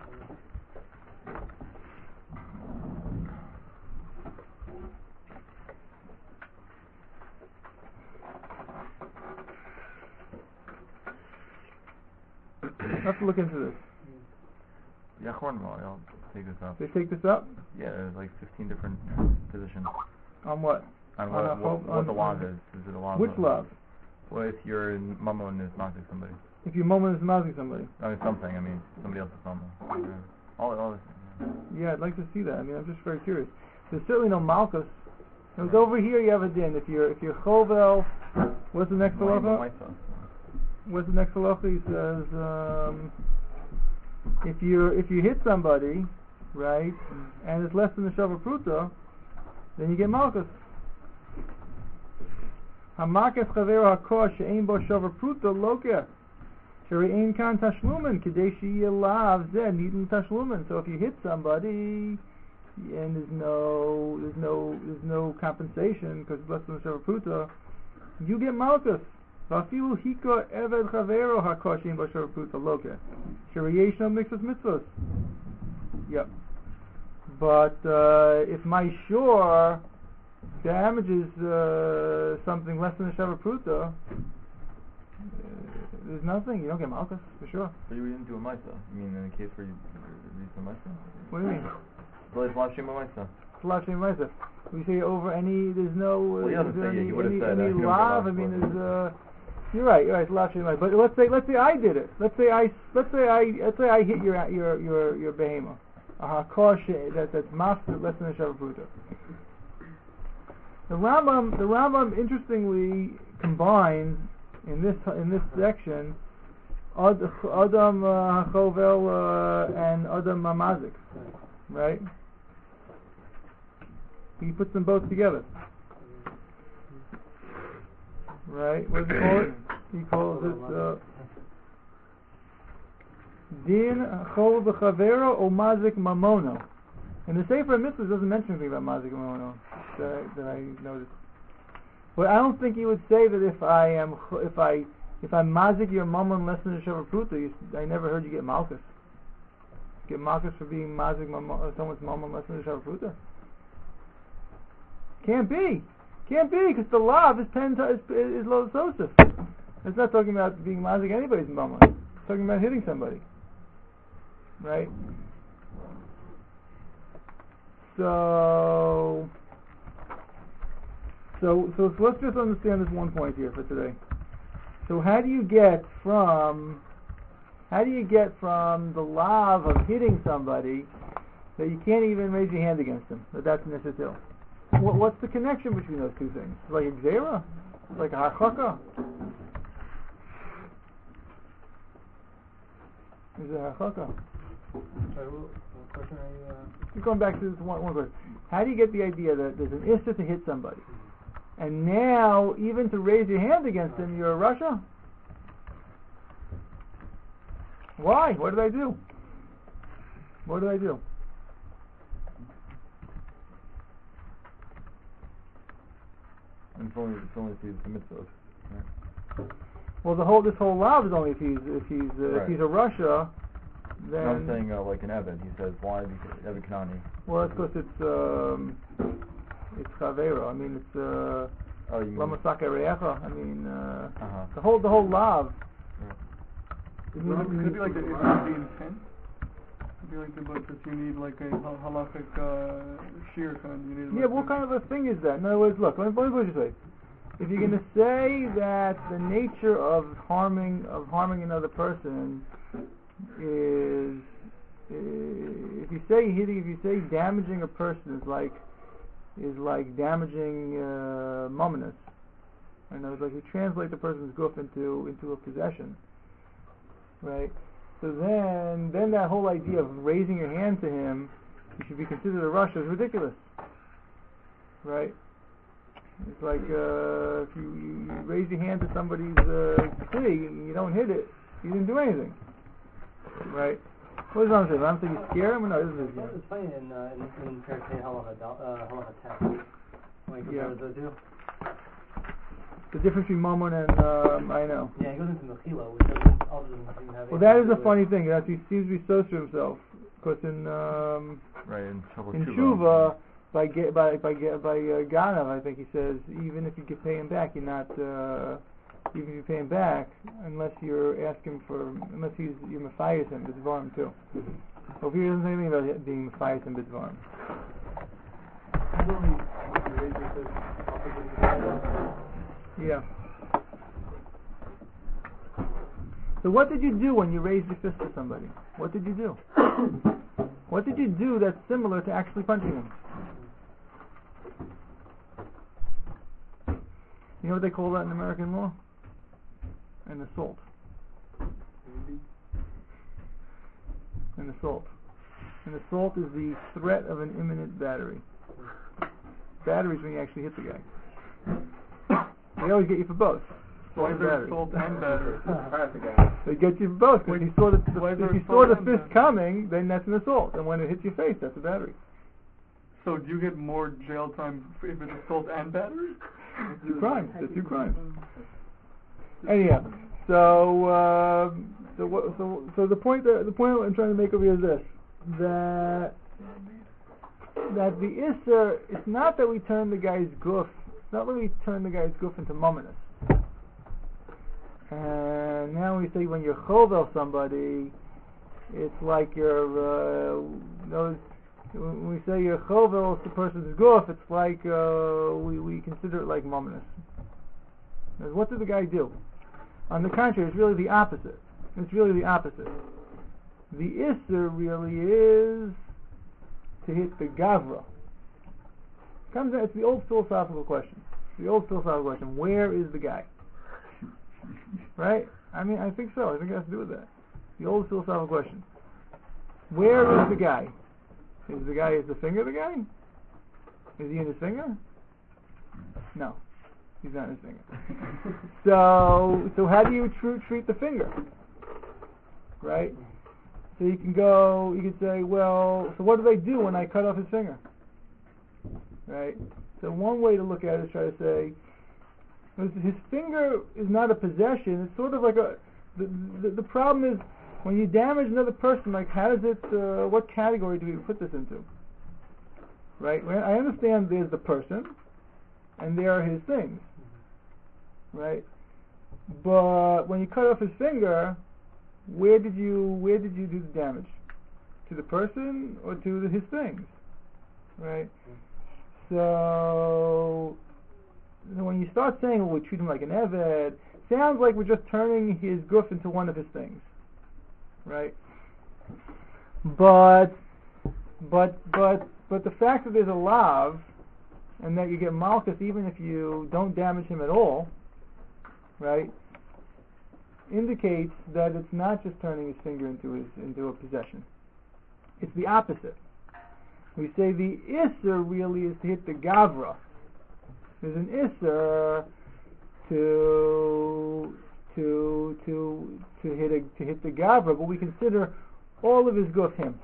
I have to look into this. Yeah, Hornwall, I'll take this up. They take this up? Yeah, there's like fifteen different positions. On what? On On what, a what, hope- what on- the law is. Is it a law? Which love? Well, if your mammon is mazing somebody. If your moment is mousing somebody. I mean, something, I mean, somebody else's mammon. Yeah. All, all this. Yeah. Yeah, I'd like to see that. I mean, I'm just very curious. There's certainly no malchus. It was over here you have a din. If you're, if you're chovel, what's the next halacha? What's the next halacha? He says, um, if you if you hit somebody, right, and it's less than the shavar pruta, then you get malchus. Hamakes chavero hakor she'ein bo shavar pruta lokeh she're'ein kan tashlumen kedei she'yelav zeh nidin tashlumen. So if you hit somebody and there's no there's no there's no compensation because it's less than the shavar pruta, you get malchus. Vafilu hiko eved chavero hakor she'ein bo shavar pruta lokeh she're'yesh no mixus mitzvos. Yep. But uh, if my shore damages uh, something less than a shavar pruta, uh, there's nothing. You don't get malchus for sure. But you didn't do a Maisa. You mean in the case where you read the Maisa? What do you mean? Well, it's Lashim Maisa. Lashim Maisa. We say over any. There's no. Well, he uh, doesn't is there say any, it. He would have any, said any uh, lav. I mean, there's. Uh, you're right. You're right. It's Lashim Maisa. But let's say let's say I did it. Let's say I let's say I let's say I hit your your your your behemoth. A hakor that that's master less than a shavapruta. The Rambam, the Rambam, interestingly combines in this in this section Ad, Adam Hachovel uh, uh, and Adam Mamazik, right? He puts them both together, right? What does he call it? He calls it uh, Din Chol B'Chavera or Mazik Mamono. And the Sefer Mitzvahs doesn't mention anything about Mazik Mamono that I, that I noticed. But I don't think he would say that if I am if I if I'm Mazik your Mammon less than a Shavar Pruta, I never heard you get Malchus. Get Malchus for being Mazik Mammon, someone's Mammon less than a Shavar Pruta. Can't be, can't be, because the law is pen is, is Lo Sosif. It's not talking about being Mazik anybody's Mammon. It's talking about hitting somebody, right? So, so, so, so let's just understand this one point here for today. So, how do you get from, how do you get from the law of hitting somebody that you can't even raise your hand against them? That that's necessary. What, what's the connection between those two things? Like a gzera, like a hachaka. Is it a hachaka? Sorry, what, what question are you? Uh... We're going back to this one, one question. How do you get the idea that there's an issur to hit somebody, and now even to raise your hand against them, you're a Russia? Why? What did I do? What did I do? And it's only, it's only if he's the mitzvah. Right? Well, the whole this whole law is only if he's if he's uh, right. if he's a Russia. Then no, I'm saying uh, like an Evan. He says why because Evan Kanani. Well, that's because it's um, it's chavera. I mean, it's uh, oh, you mean lamasake reyecha. I mean, uh, uh-huh. the whole the whole law. Could it be like the, it could be intent? Could be like the book that you need like a hal- halachic uh, shear kind. You need. Yeah, like what kind of a thing is that? In other words, look, let me, let me put it this way. If you're going to say that the nature of harming of harming another person is, uh, if you say hitting, if you say damaging a person is like is like damaging uh, mumminus, I know, it's like you translate the person's goof into into a possession, right? So then then that whole idea of raising your hand to him, you should be considered a Russia, is ridiculous, right? It's like uh, if you, you, you raise your hand to somebody's uh, tree and you don't hit it, you didn't do anything, right? What does Ram say? Ram say you scare him or no? This is Well, it's funny in uh, in in Perkei Halacha uh, Halacha ten. When he Yeah. compares the two. the difference between Mammon and um, I know. Yeah, he goes into Mechila, which doesn't also doesn't seem to have. Well, that is anything to a do funny with- thing. That he seems to be so to himself, because in um, right in Shabbat in Tshuva. Tshuva by ge- by by ge- by uh, Ganav, I think he says even if you could pay him back, you're not uh, even if you pay him back unless you're asking for unless he's you're Matthias and B'dvarim too. So if he doesn't say anything about it being Matthias and B'dvarim. Yeah. So what did you do when you raised your fist to somebody? What did you do? What did you do that's similar to actually punching him? You know what they call that in American law? An assault. An assault. An assault is the threat of an imminent battery. Battery is when you actually hit the guy. They always get you for both. Why is there assault and battery? They get you for both. If you saw the, the Why is there if you saw the assault and fist battery? coming, then that's an assault. And when it hits your face, that's a battery. So do you get more jail time if it's assault and battery? Two crimes. They're two crimes. Anyhow, so uh, so what, so so the point that the point I'm trying to make over here is this: that that the issur, it's not that we turn the guy's goof, it's not that we turn the guy's goof into mumminus. And And now we say when you're chovel somebody, it's like you're, uh, those, when we say you're chovel the person's goof, it's like, uh, we, we consider it like mominus. What did the guy do? On the contrary, it's really the opposite. It's really the opposite. The Isser really is to hit the Gavra. Comes out, it's the old philosophical question. The old philosophical question, where is the guy? Right? I mean, I think so. I think it has to do with that. The old philosophical question. Where is the guy? Is the guy, is the finger the guy? Is he in his finger? No. He's not in his finger. so, so how do you tr- treat the finger? Right? So you can go, you can say, well, so what do they do when I cut off his finger? Right? So one way to look at it is try to say, his finger is not a possession. It's sort of like a, the, the, the problem is, when you damage another person, like how does it, uh, what category do we put this into? Right? I understand there's the person, and there are his things. Right? But when you cut off his finger, where did you where did you do the damage? To the person or to the, his things? Right? So, when you start saying, well, we treat him like an Eved, sounds like we're just turning his goof into one of his things. Right? But, but, but, but the fact that there's a lav, and that you get malchus even if you don't damage him at all, right, indicates that it's not just turning his finger into his into a possession. It's the opposite. We say the Isser really is to hit the Gavra. There's an Isser to to to to hit a, to hit the Gavra, but we consider all of his goof him.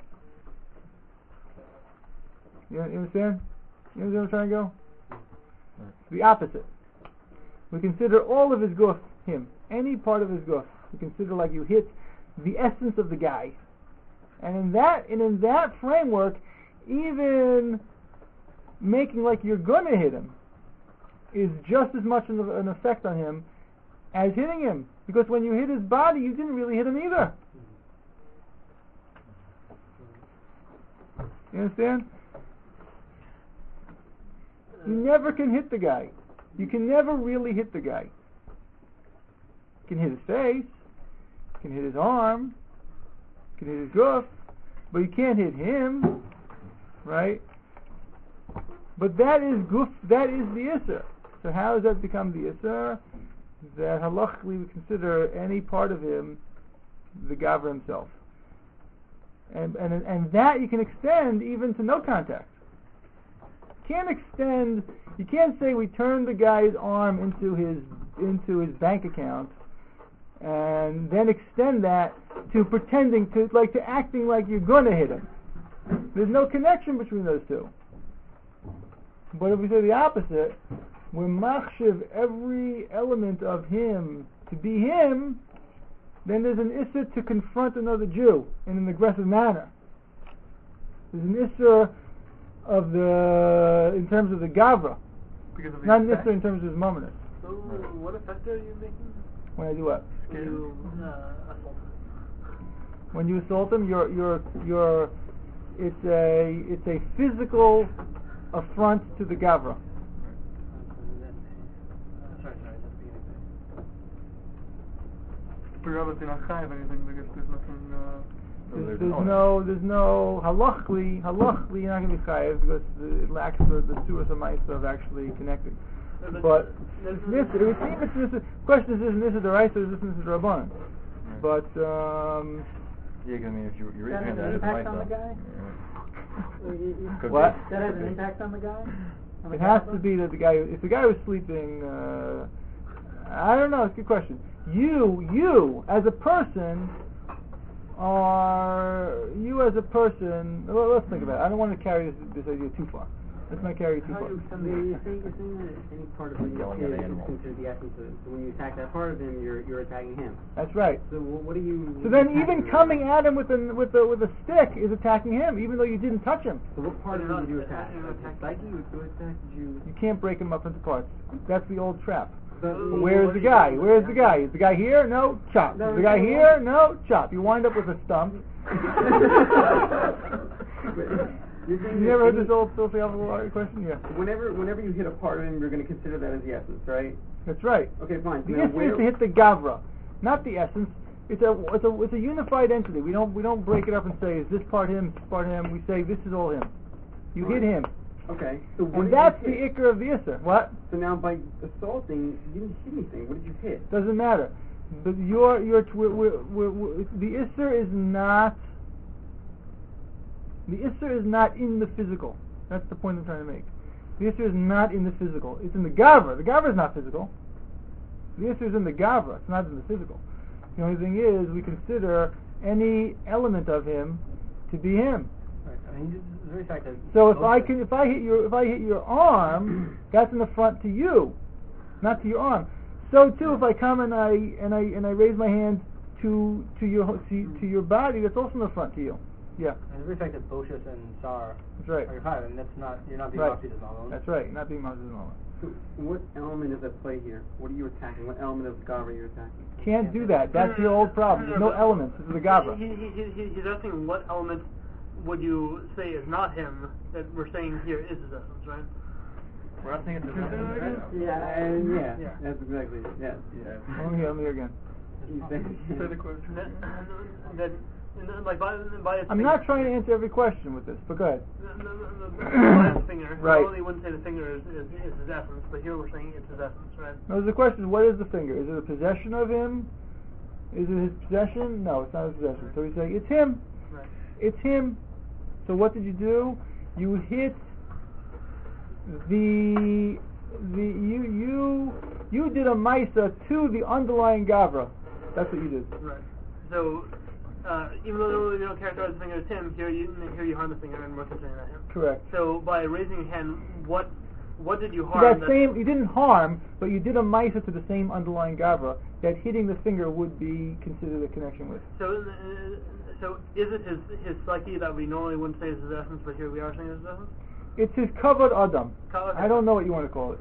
You, you understand? You understand where I'm trying to go? It's the opposite. We consider all of his goof him. Any part of his goof. We consider like you hit the essence of the guy. And in that and in that framework, even making like you're gonna hit him is just as much an, an effect on him as hitting him. Because when you hit his body, you didn't really hit him either. You understand? You never can hit the guy. You can never really hit the guy. You can hit his face, you can hit his arm, you can hit his goof, but you can't hit him, right? But that is goof, that is the Isser. So how does that become the Isser? That halachically we consider any part of him the Gavra himself. And, and, and that you can extend even to no contact. You can't extend, you can't say we turn the guy's arm into his into his bank account and then extend that to pretending to, like to acting like you're gonna hit him. There's no connection between those two. But if we say the opposite, we're machshiv every element of him to be him, then there's an Isser to confront another Jew in an aggressive manner. There's an Isser of the, in terms of the Gavra, because of not an Isser in terms of his mominus. So, what effect are you making? When I do what? When you uh, assault him. When you assault him, you're you're you're it's a it's a physical affront to the Gavra. Uh, sorry, sorry, that's the beginning. But you're obviously not chayiv anything because there's nothing. Uh, There's, there's no, there's no halachically, halachically you're not going to be chayiv because the, it lacks the the suras of ma'isa of actually connecting. But it's nissa. It would seem it's nissa. Question is, is nissa deraisa or is this nissa derabbanan? But um, yeah, I mean, if you you raise That your has hand, an that is impact on the ma'isa. guy? Could What? be. That has an impact on the guy? On the it has Gavra? to be that the guy, if the guy was sleeping, uh, I don't know. It's a good question. You, you as a person. Are you as a person? Well, let's think about it. I don't want to carry this, this idea too far. Let's not carry it too How far. do you extend the, you're saying, you're saying that any part of him Yelling is, at is animals. considered the essence of it. So when you attack that part of him, you're you're attacking him. That's right. So wh- what do you? So what then, do you even attack him coming with? at him with a with a with a stick is attacking him, even though you didn't touch him. So what part of him did you attack? You're not Like his psyche? What what attack did you? You can't break him up into parts. That's the old trap. Where is the guy? Where is the guy? Is the guy here? No, chop. Is the guy here? No, chop. You wind up with a stump. You never heard this old philosophical question? Yeah. Whenever, whenever you hit a part of him, you're going to consider that as the essence, right? That's right. Okay, fine. The Now, essence where- is to hit the gavra, not the essence. It's a it's a it's a unified entity. We don't we don't break it up and say is this part him, this part him. We say this is all him. You hit him, Okay. So what and did that's you the hit? ikar of the isser. What? So now by assaulting, you didn't hit anything. What did you hit? Doesn't matter. But your your we're, we're, we're, we're, the isser is not the isser is not in the physical. That's the point I'm trying to make. The isser is not in the physical. It's in the gavra. The gavra is not physical. The isser is in the gavra. It's not in the physical. The only thing is we consider any element of him to be him. Right. I mean, the very fact that So if I can, if I hit your, if I hit your arm, that's in the front to you, not to your arm. So too, if I come and I and I and I raise my hand to to your to, to your body, that's also in the front to you. Yeah. And the very fact that Boshas and Sar That's right. are your five, and that's not you're not being Right. Mafsid as Malon. That's right. Not being Moses Malon. So what element is at play here? What are you attacking? What element of Gavra are you attacking? Can't do that. That's the old problem. There's no elements. This is the gavra. He, he, he, he, he's asking what element would you say is not him that we're saying here is his essence, right? We're not saying it's his essence, right? Yeah, and yeah, Yeah. that's exactly it. Yeah, yeah. Let me hear, let me hear again. You say, Say the question. That, that, that, like by, by his I'm finger, not trying to answer every question with this, but go ahead. the, the, the, the, by his finger. Right. Normally, wouldn't say the finger is, is, is his essence, but here we're saying it's his essence, right? No, the question is, what is the finger? Is it a possession of him? Is it his possession? No, it's not his possession. So we say, it's him. Right. It's him. So what did you do? You hit the the you you you did a maisa to the underlying gavra. That's what you did. Right. So, uh, even though we don't characterize the finger as him, here you here you harm the finger, and we're considering that him. Correct. So, by raising your hand, what what did you So harm? that same you didn't harm, but you did a maisa to the same underlying gavra that hitting the finger would be considered a connection with. So, uh, so is it his his psyche that we normally wouldn't say is his essence, but here we are saying is his essence? It's his covered adam. Covered I don't know what you want to call it.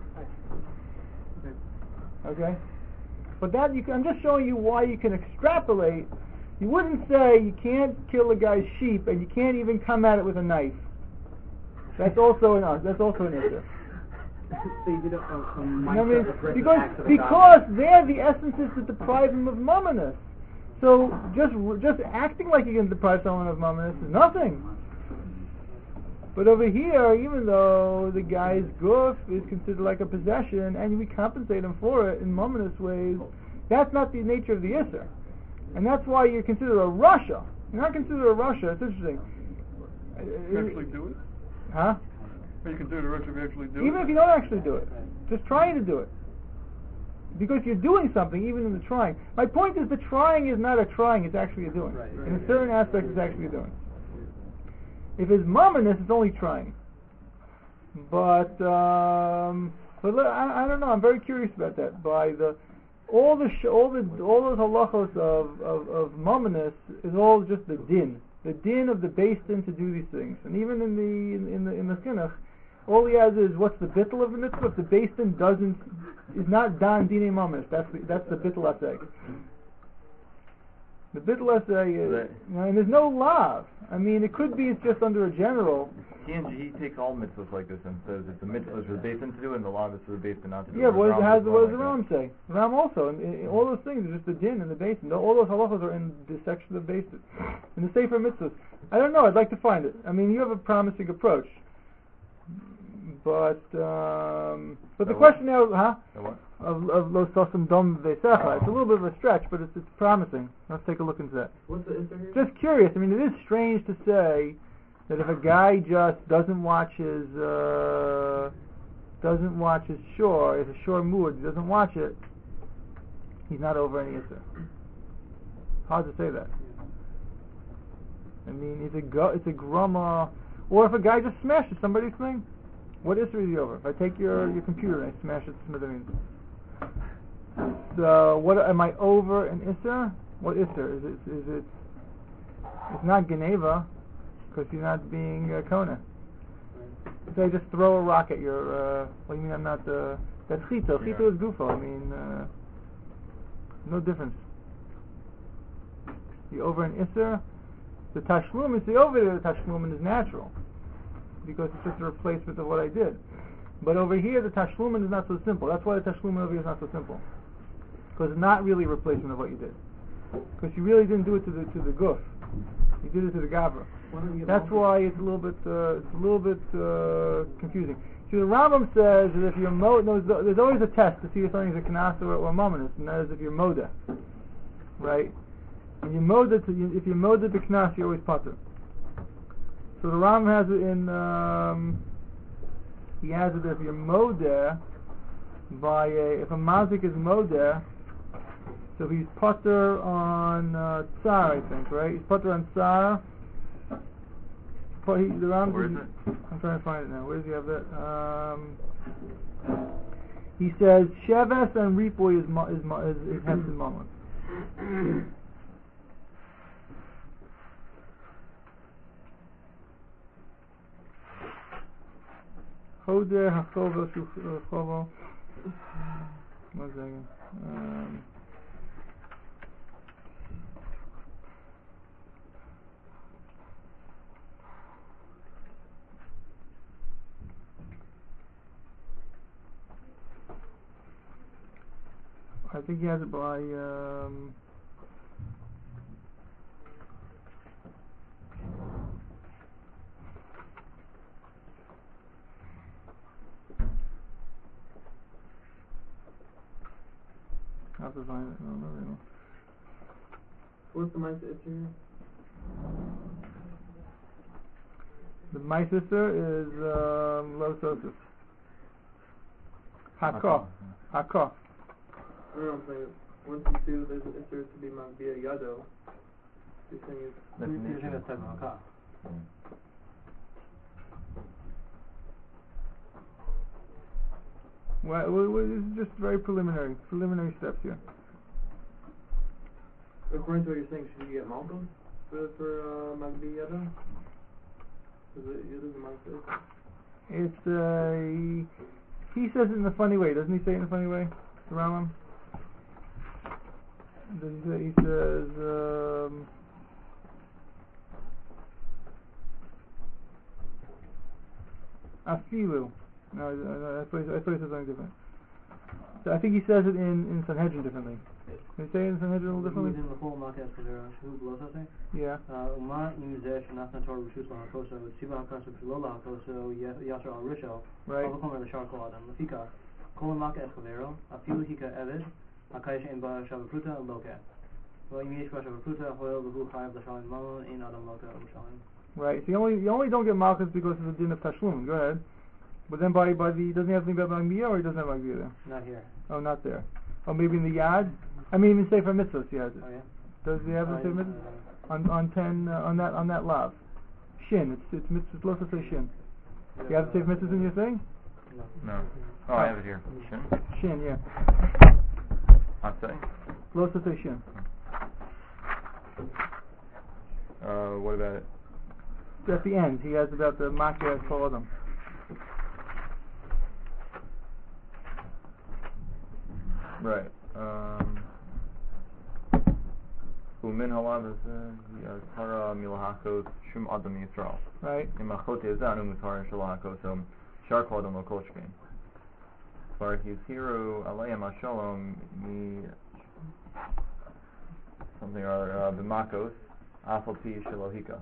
Okay. Okay? But that you can, I'm just showing you why you can extrapolate. You wouldn't say you can't kill a guy's sheep and you can't even come at it with a knife. That's also an art. That's also an issue. So you did a, a, a You know what I mean? versus Because acts of because there the essence is to deprive him of mumminess. So just just acting like you can deprive someone of mumminess is nothing. But over here, even though the guy's goof is considered like a possession, and we compensate him for it in mumminous ways, that's not the nature of the isser. And that's why you're considered a Russia. You're not considered a Russia. It's interesting. You actually do it? Huh? Are you considered a Russia if you actually do it? Even if you don't actually do it. Just trying to do it. Because you're doing something, even in the trying. My point is the trying is not a trying, it's actually a doing. Right, right, in a certain aspect, it's actually a doing. If it's mumminess, it's only trying. But, um, but I, I don't know. I'm very curious about that. By the all the sh- all the all those halachos of of, of mumminess is all just the din, the din of the beis din to do these things. And even in the in, in the in the chinuch, all he has is what's the bittul of the mitzvah. If the beis din doesn't is not dan dine mumminess, that's the, that's the bittul asay. The bittul asay is, Right. you know, and there's no lav. I mean, it could be it's just under a general. T N G, he takes all mitzvahs like this and says it's a mitzvah for the basin to do and the law is for the basin not to do. Yeah, but what, Ram has, is what more does the like Ram say? The Ram also, and, and all those things are just the din and the basin. All those halachas are in the section of basin. In the Sefer Mitzvahs. I don't know, I'd like to find it. I mean, you have a promising approach. But, um, but the So question now, huh? So what? Of, of Lo Sosum Dom Vesecha. It's a little bit of a stretch, but it's, it's promising. Let's take a look into that. What's the answer here? Just curious. I mean, it is strange to say that if a guy just doesn't watch his uh, doesn't watch his shore, it's a shore mood, he doesn't watch it, he's not over any issur. Hard to say that. I mean, it's a go, it's a grumma, or if a guy just smashes somebody's thing, what issur is he over? If I take your your computer and I smash it to smithereens, so what am I over an issur? What issur is it? Is it? It's not Geneva, because you're not being uh, Kona. So I just throw a rock at your. Uh, what do you mean? I'm not uh, That's chita. Chita Yeah. is gufo. I mean, uh, no difference. You over an isser, the tashlum is the over there. The tashlum is natural because it's just a replacement of what I did. But over here, the tashlumin is not so simple. That's why the tashlumin over here is not so simple, because it's not really a replacement of what you did. Because you really didn't do it to the to the guf. You did it to the gavra. That's why it's a little bit uh, it's a little bit uh, confusing. See, the Rambam says that if you're mo, no, there's, there's always a test to see if something's a kanasa or, or mominus, and that is if you're moda, right? And you moda to you, if you moda the knas, you're always pater. So the Rambam has it in. Um, He has it if you're moder by a, if a mazik is moder, so he's putter on uh, tsar, I think, right? He's putter on tsar. He, the Ram, Where is it? I'm trying to find it now. Where does he have that? Um, he says sheves and ripoy is ma, is ma, is, is hefsin mamon. Hoder hachovo shuchovo. One second. Um, I think he has it by um, I have to find it. No, no, no. What's the Maisa Isser? The Maisa Isser is um, Lo Sosus. Hakah. Hakah. I don't know, I'm saying once you do, there's an Isser to be Magbiya Yado. You're saying it's... That's you're saying that's type of hakah. Well, well, well, this is just very preliminary, preliminary steps here. According to what you're saying, should you get Malcolm for, for uh, Magbiya Yado? Is it Yado the Maisa Isser? It's uh, he, he says it in a funny way, doesn't he say it in a funny way? The Rambam? Does he say, he says, um, Afilu. No, no, I thought he said something different. So I think he says it in, in Sanhedrin differently. Can you say it in Sanhedrin a little differently? In the whole market for the shuv below something. Yeah. Uma im zeh shenasna Torah b'shus lahakoso tziva hakasu b'lo lahakoso yasher al risho. Right. Avachom el shar kol adam lefika kol market chavero afilu hika eved hakayish ein ba shavapruta loka. Well, im yesh ba shavapruta hoel v'hu chayav l'shalim mamon ein adam loka l'shalim. Right. So you only you only don't get malchus because of the din of tashlum. Go ahead. But then by by the doesn't he have anything about Magbiya, or he doesn't have Magbiya there? Not here. Oh, not there. Oh, maybe in the Yad. I mean, even Sefer Mitzvahs he has it. Oh yeah. Does he have oh, the Sefer yeah. Mitzvahs on on ten uh, on that on that lav? Shin. It's it's mitzvahs. Lo say shin. You have the Sefer Mitzvahs in your thing? No. No. Oh, I have it here. Shin? Shin, yeah. I'd say. Lo say shin. Uh, what about it? At the end, he has about the Makkah Kol Adam. Right. Um. Umin halav is Tara milahakos shum adam yisrael. Right. Imachot yezanu mutar shalahakos shar kol adam lokoshkein. For his hero alayim ashalom mi something or b'makos afal pi shalohika.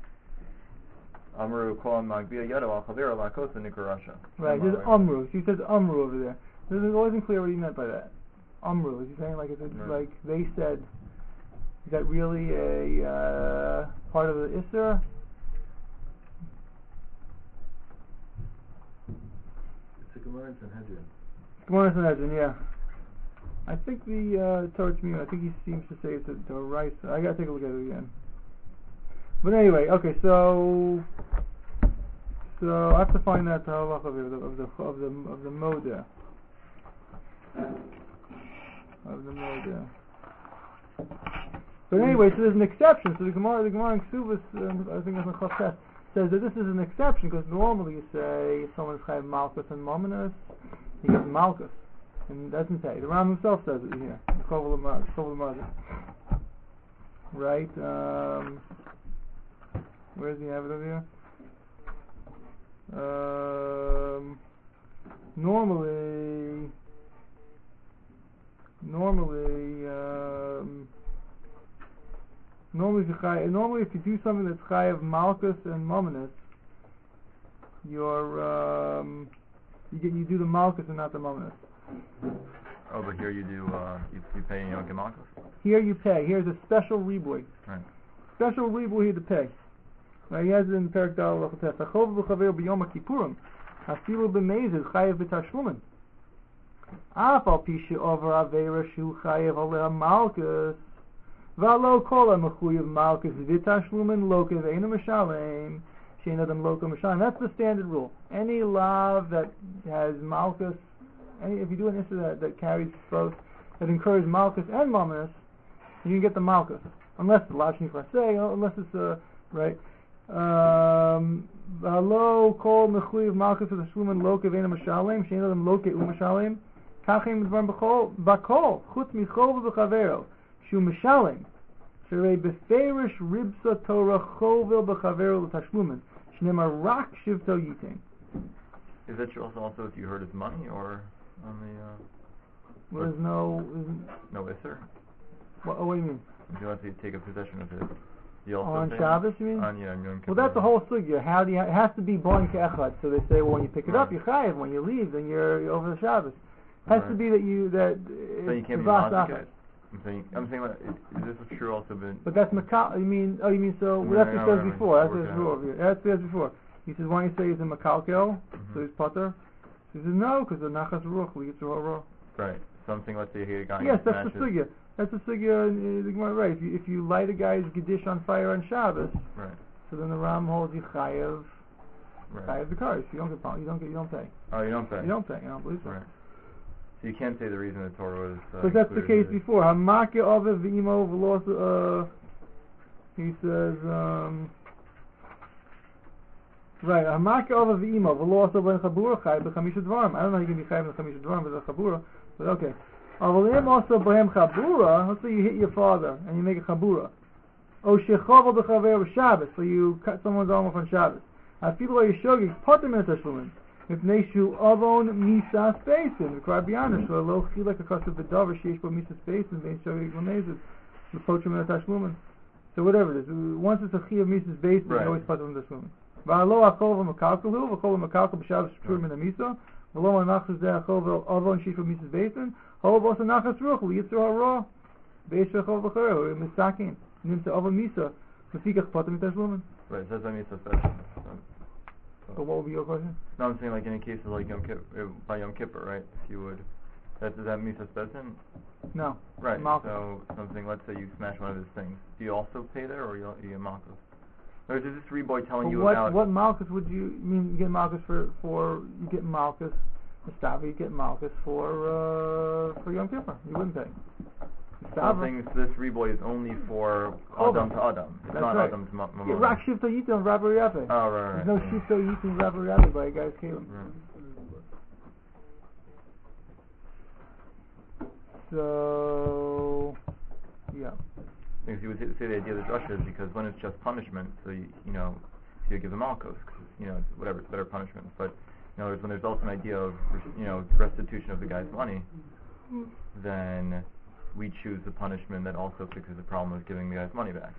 Amru kol magbiya yado al chavira lakosa nikarasha. Right. He says Amru. He says Amru over there. It wasn't clear what he meant by that. Amru. Is he saying like it's right. like they said? Is that really a uh, part of the Isser? It's a Gemara in Sanhedrin. Gemara in Sanhedrin, yeah. I think the uh, Torah Shmiyah, I think he seems to say it's a, to a right. I gotta take a look at it again. But anyway, okay, so so I have to find that halach of the of the of the of the moda of the moda. But anyway, so there's an exception. So the Gemara, the Gemara in Ksubas, um, I think that's in Chafet, says that this is an exception because normally you say if someone is chayav malchus and mominus, he gets malchus, and doesn't pay. The Ram himself says it here. Chovel Amazis. Right? Um, where does he have it over here? Um, normally, normally, um, normally, if you chay- normally if you do something that's chayav malchus and mominus, you're um, you get you do the malchus and not the mominus. Oh, but here you do uh, you, you pay and you don't get malchus. Here you pay. Here's a special riboy. Right. Special riboy here to pay. Right, he has it in Perak Dal Lachotef. Achov b'chaver b'yom kippurim. Afilu b'mezid chayav b'tashlumin. Af al pi she'over avera shu chayav aleh malchus. V'alo kol ha-mechuyev malchus v'tashlumin lo keveinu mishalem. She'en adam lo mishalem. That's the standard rule. Any lav that has malchus, any, if you do an issue that, that carries both, that incurs malchus and mominus, you can get the malchus. Unless the lav shnifaseh, unless it's a, right? Um, V'alo kol mechuyev malchus v'tashlumin lo keveinu mishalem. She'en adam lo ke'u mishalem. Kachim dvar b'chol, b'kol, chutz michol v'chavero. Shu mishalem. Sherei beferish ribsa Torah chovel b'chavero l'tashlumin. Shneimar rak shivto yitain. Is that true also, also if you heard his money or on the? Uh, well, there's no. No isser. What, oh, what do you mean? If you want to take a possession of his, you also on say Shabbos, you mean? On yeah, on Yom Kippur. Well, that's the whole sugya. How do you? It has to be born ke'echad. So they say, well, when you pick it right. up, you're chayiv. When you leave, then you're, you're over the Shabbos. It has right. to be that you that. So you can't be mazik. I'm saying, I'm saying, like, is this true also? Been but that's makal. You mean? Oh, you mean so? Well, that's what he says before. That's what he says before. That's what he says before. He says, why don't you say he's a makalkel? Mm-hmm. So he's potter. He says, no, because the nachas ruach leads to hara. Right. Something. Let's say you hate a guy. Yes, that's the sugya. That's the sugya. Uh, the Gemara, right? If you if you light a guy's gedish on fire on Shabbos, right. So then the Ram holds you chayav. Right. Chayav the cars. You don't get you don't get you don't pay. Oh, you don't pay. You don't pay. You don't believe so. Right. So you can't say the reason the Torah was. Uh, but that's the case before. Hamake Ovev v'imo v'los. Uh, he says. Um, right. Hamake Ovev v'imo v'los ben chabura chay b'chamisha dvarim. I don't know how you can be chay b'chamisha dvarim with a chabura, but okay. Avolim also b'hem chabura. Let's say you hit your father and you make a chabura. O shechavel b'chaver b'Shabbos. So you cut someone's arm off on Shabbos. Afilu yishogig potem min tashlumin. If Neshu Avon Misa Spacein, required beyond it, so a low chilek a cost of the dover, sheesh for Misa Spacein, they show you Glamazes, the poachum and the Tashlumen. So whatever it is, once it's a chi of Misa's base, you always put them the Tashlumen. Va'alo akol v'makalkalu, v'kol v'makalkal b'shavas shpur min amisa, v'lo anachas zeh akol v'avon sheesh for Misa's Basin, hol v'os anachas ruch, v'yitzur ha'ra, b'esh v'chol v'choreh, v'misakin, nimta avon Misa, v'fikach potem Tashlumen. Right, that's what Misa Spacein. So what would be your question? No, I'm saying like in a case of like Yom Kippur, by Yom Kippur, right? If you would, that does that Misa Spacein? No. Right. Malchus. So something. Let's say you smash one of his things. Do you also pay there, or you, you get malchus? Or is this reboy telling but you what, about what malchus would you, you mean? You get malchus for for you get malchus, Mustafa. You get malchus for uh, for Yom Kippur. You wouldn't pay. Something. So this reboy is only for Adam to Adam. It's That's not right. Adam to Ma- Yeah, Rak Shivto Yitim Rabbi Yafe. Oh, right, right. There's no Shivto Yitim Rabbi Yafe by a guy's Kalim. Right. So, yeah. Because you would say the idea of the drasha is because when it's just punishment, so you, you know, so you give them malchus, because you know, it's whatever, it's better punishment. But in other words, when there's also an idea of you know restitution of the guy's money, then we choose the punishment that also fixes the problem of giving the guy's money back.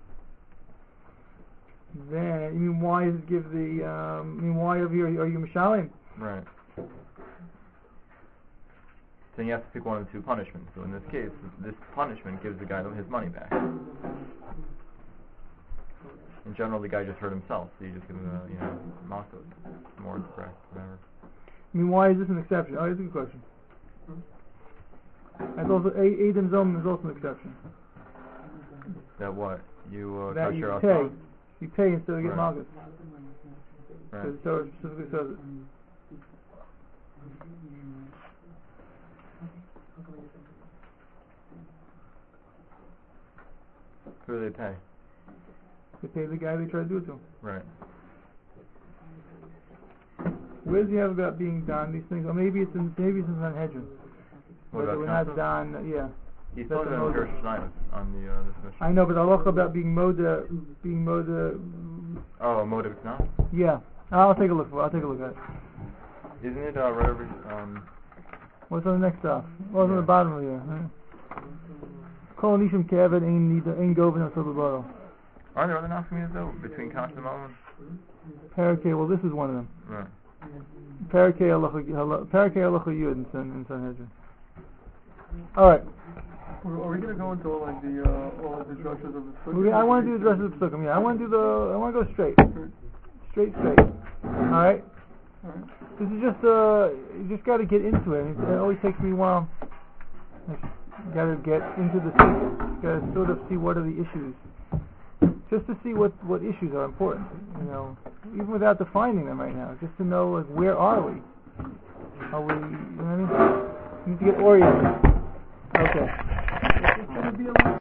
Then, you mean why does it give the, um, I mean why over here are you Mishalim? Right. Then you have to pick one of the two punishments. So in this case, this punishment gives the guy his money back. In general, the guy just hurt himself, so you just give him a, you know, malchus, more correct, whatever. I mean why is this an exception? Oh, that's a good question. That's also Adam Zom is also an exception. That what you uh, that you your pay, outside? you pay instead of get right. malchus. Right. Because the Torah specifically says it. Who do they pay? They pay the guy they try to do it to. Right. Where does he have about being done? These things, or maybe it's in maybe it's in Sanhedrin. What Whether about we're not council? done, yeah. He's That's talking a about moda. Gersh Schneider on the uh, this mission. I know, but halacha about being moda, being moda. Oh, motive now? Yeah, I'll take a look for. I'll take a look at it. Isn't it uh, right over? Um, What's on the next stuff? What's on the bottom of here? Kol nishim ke'eved ein nida ein goven asol b'baro. are there other nafkaminas though between Kash and Momen? Parakeh. Well, this is one of them. Right. Parakeh halacha hala- Parakeh halacha yud in San in Sanhedrin. All right. Are we going to go into all like the uh, all like the structures of the sukkah? Okay, I want to do the rest of the psukim. Yeah, I want to do the. I want to go straight, straight, straight. All right. All right. This is just uh, you just got to get into it. It always takes me a while. You got to get into the sukkah. Got to sort of see what are the issues, just to see what what issues are important. You know, even without defining them right now, just to know like where are we? Are we? You know what I mean? You need to get oriented. Okay.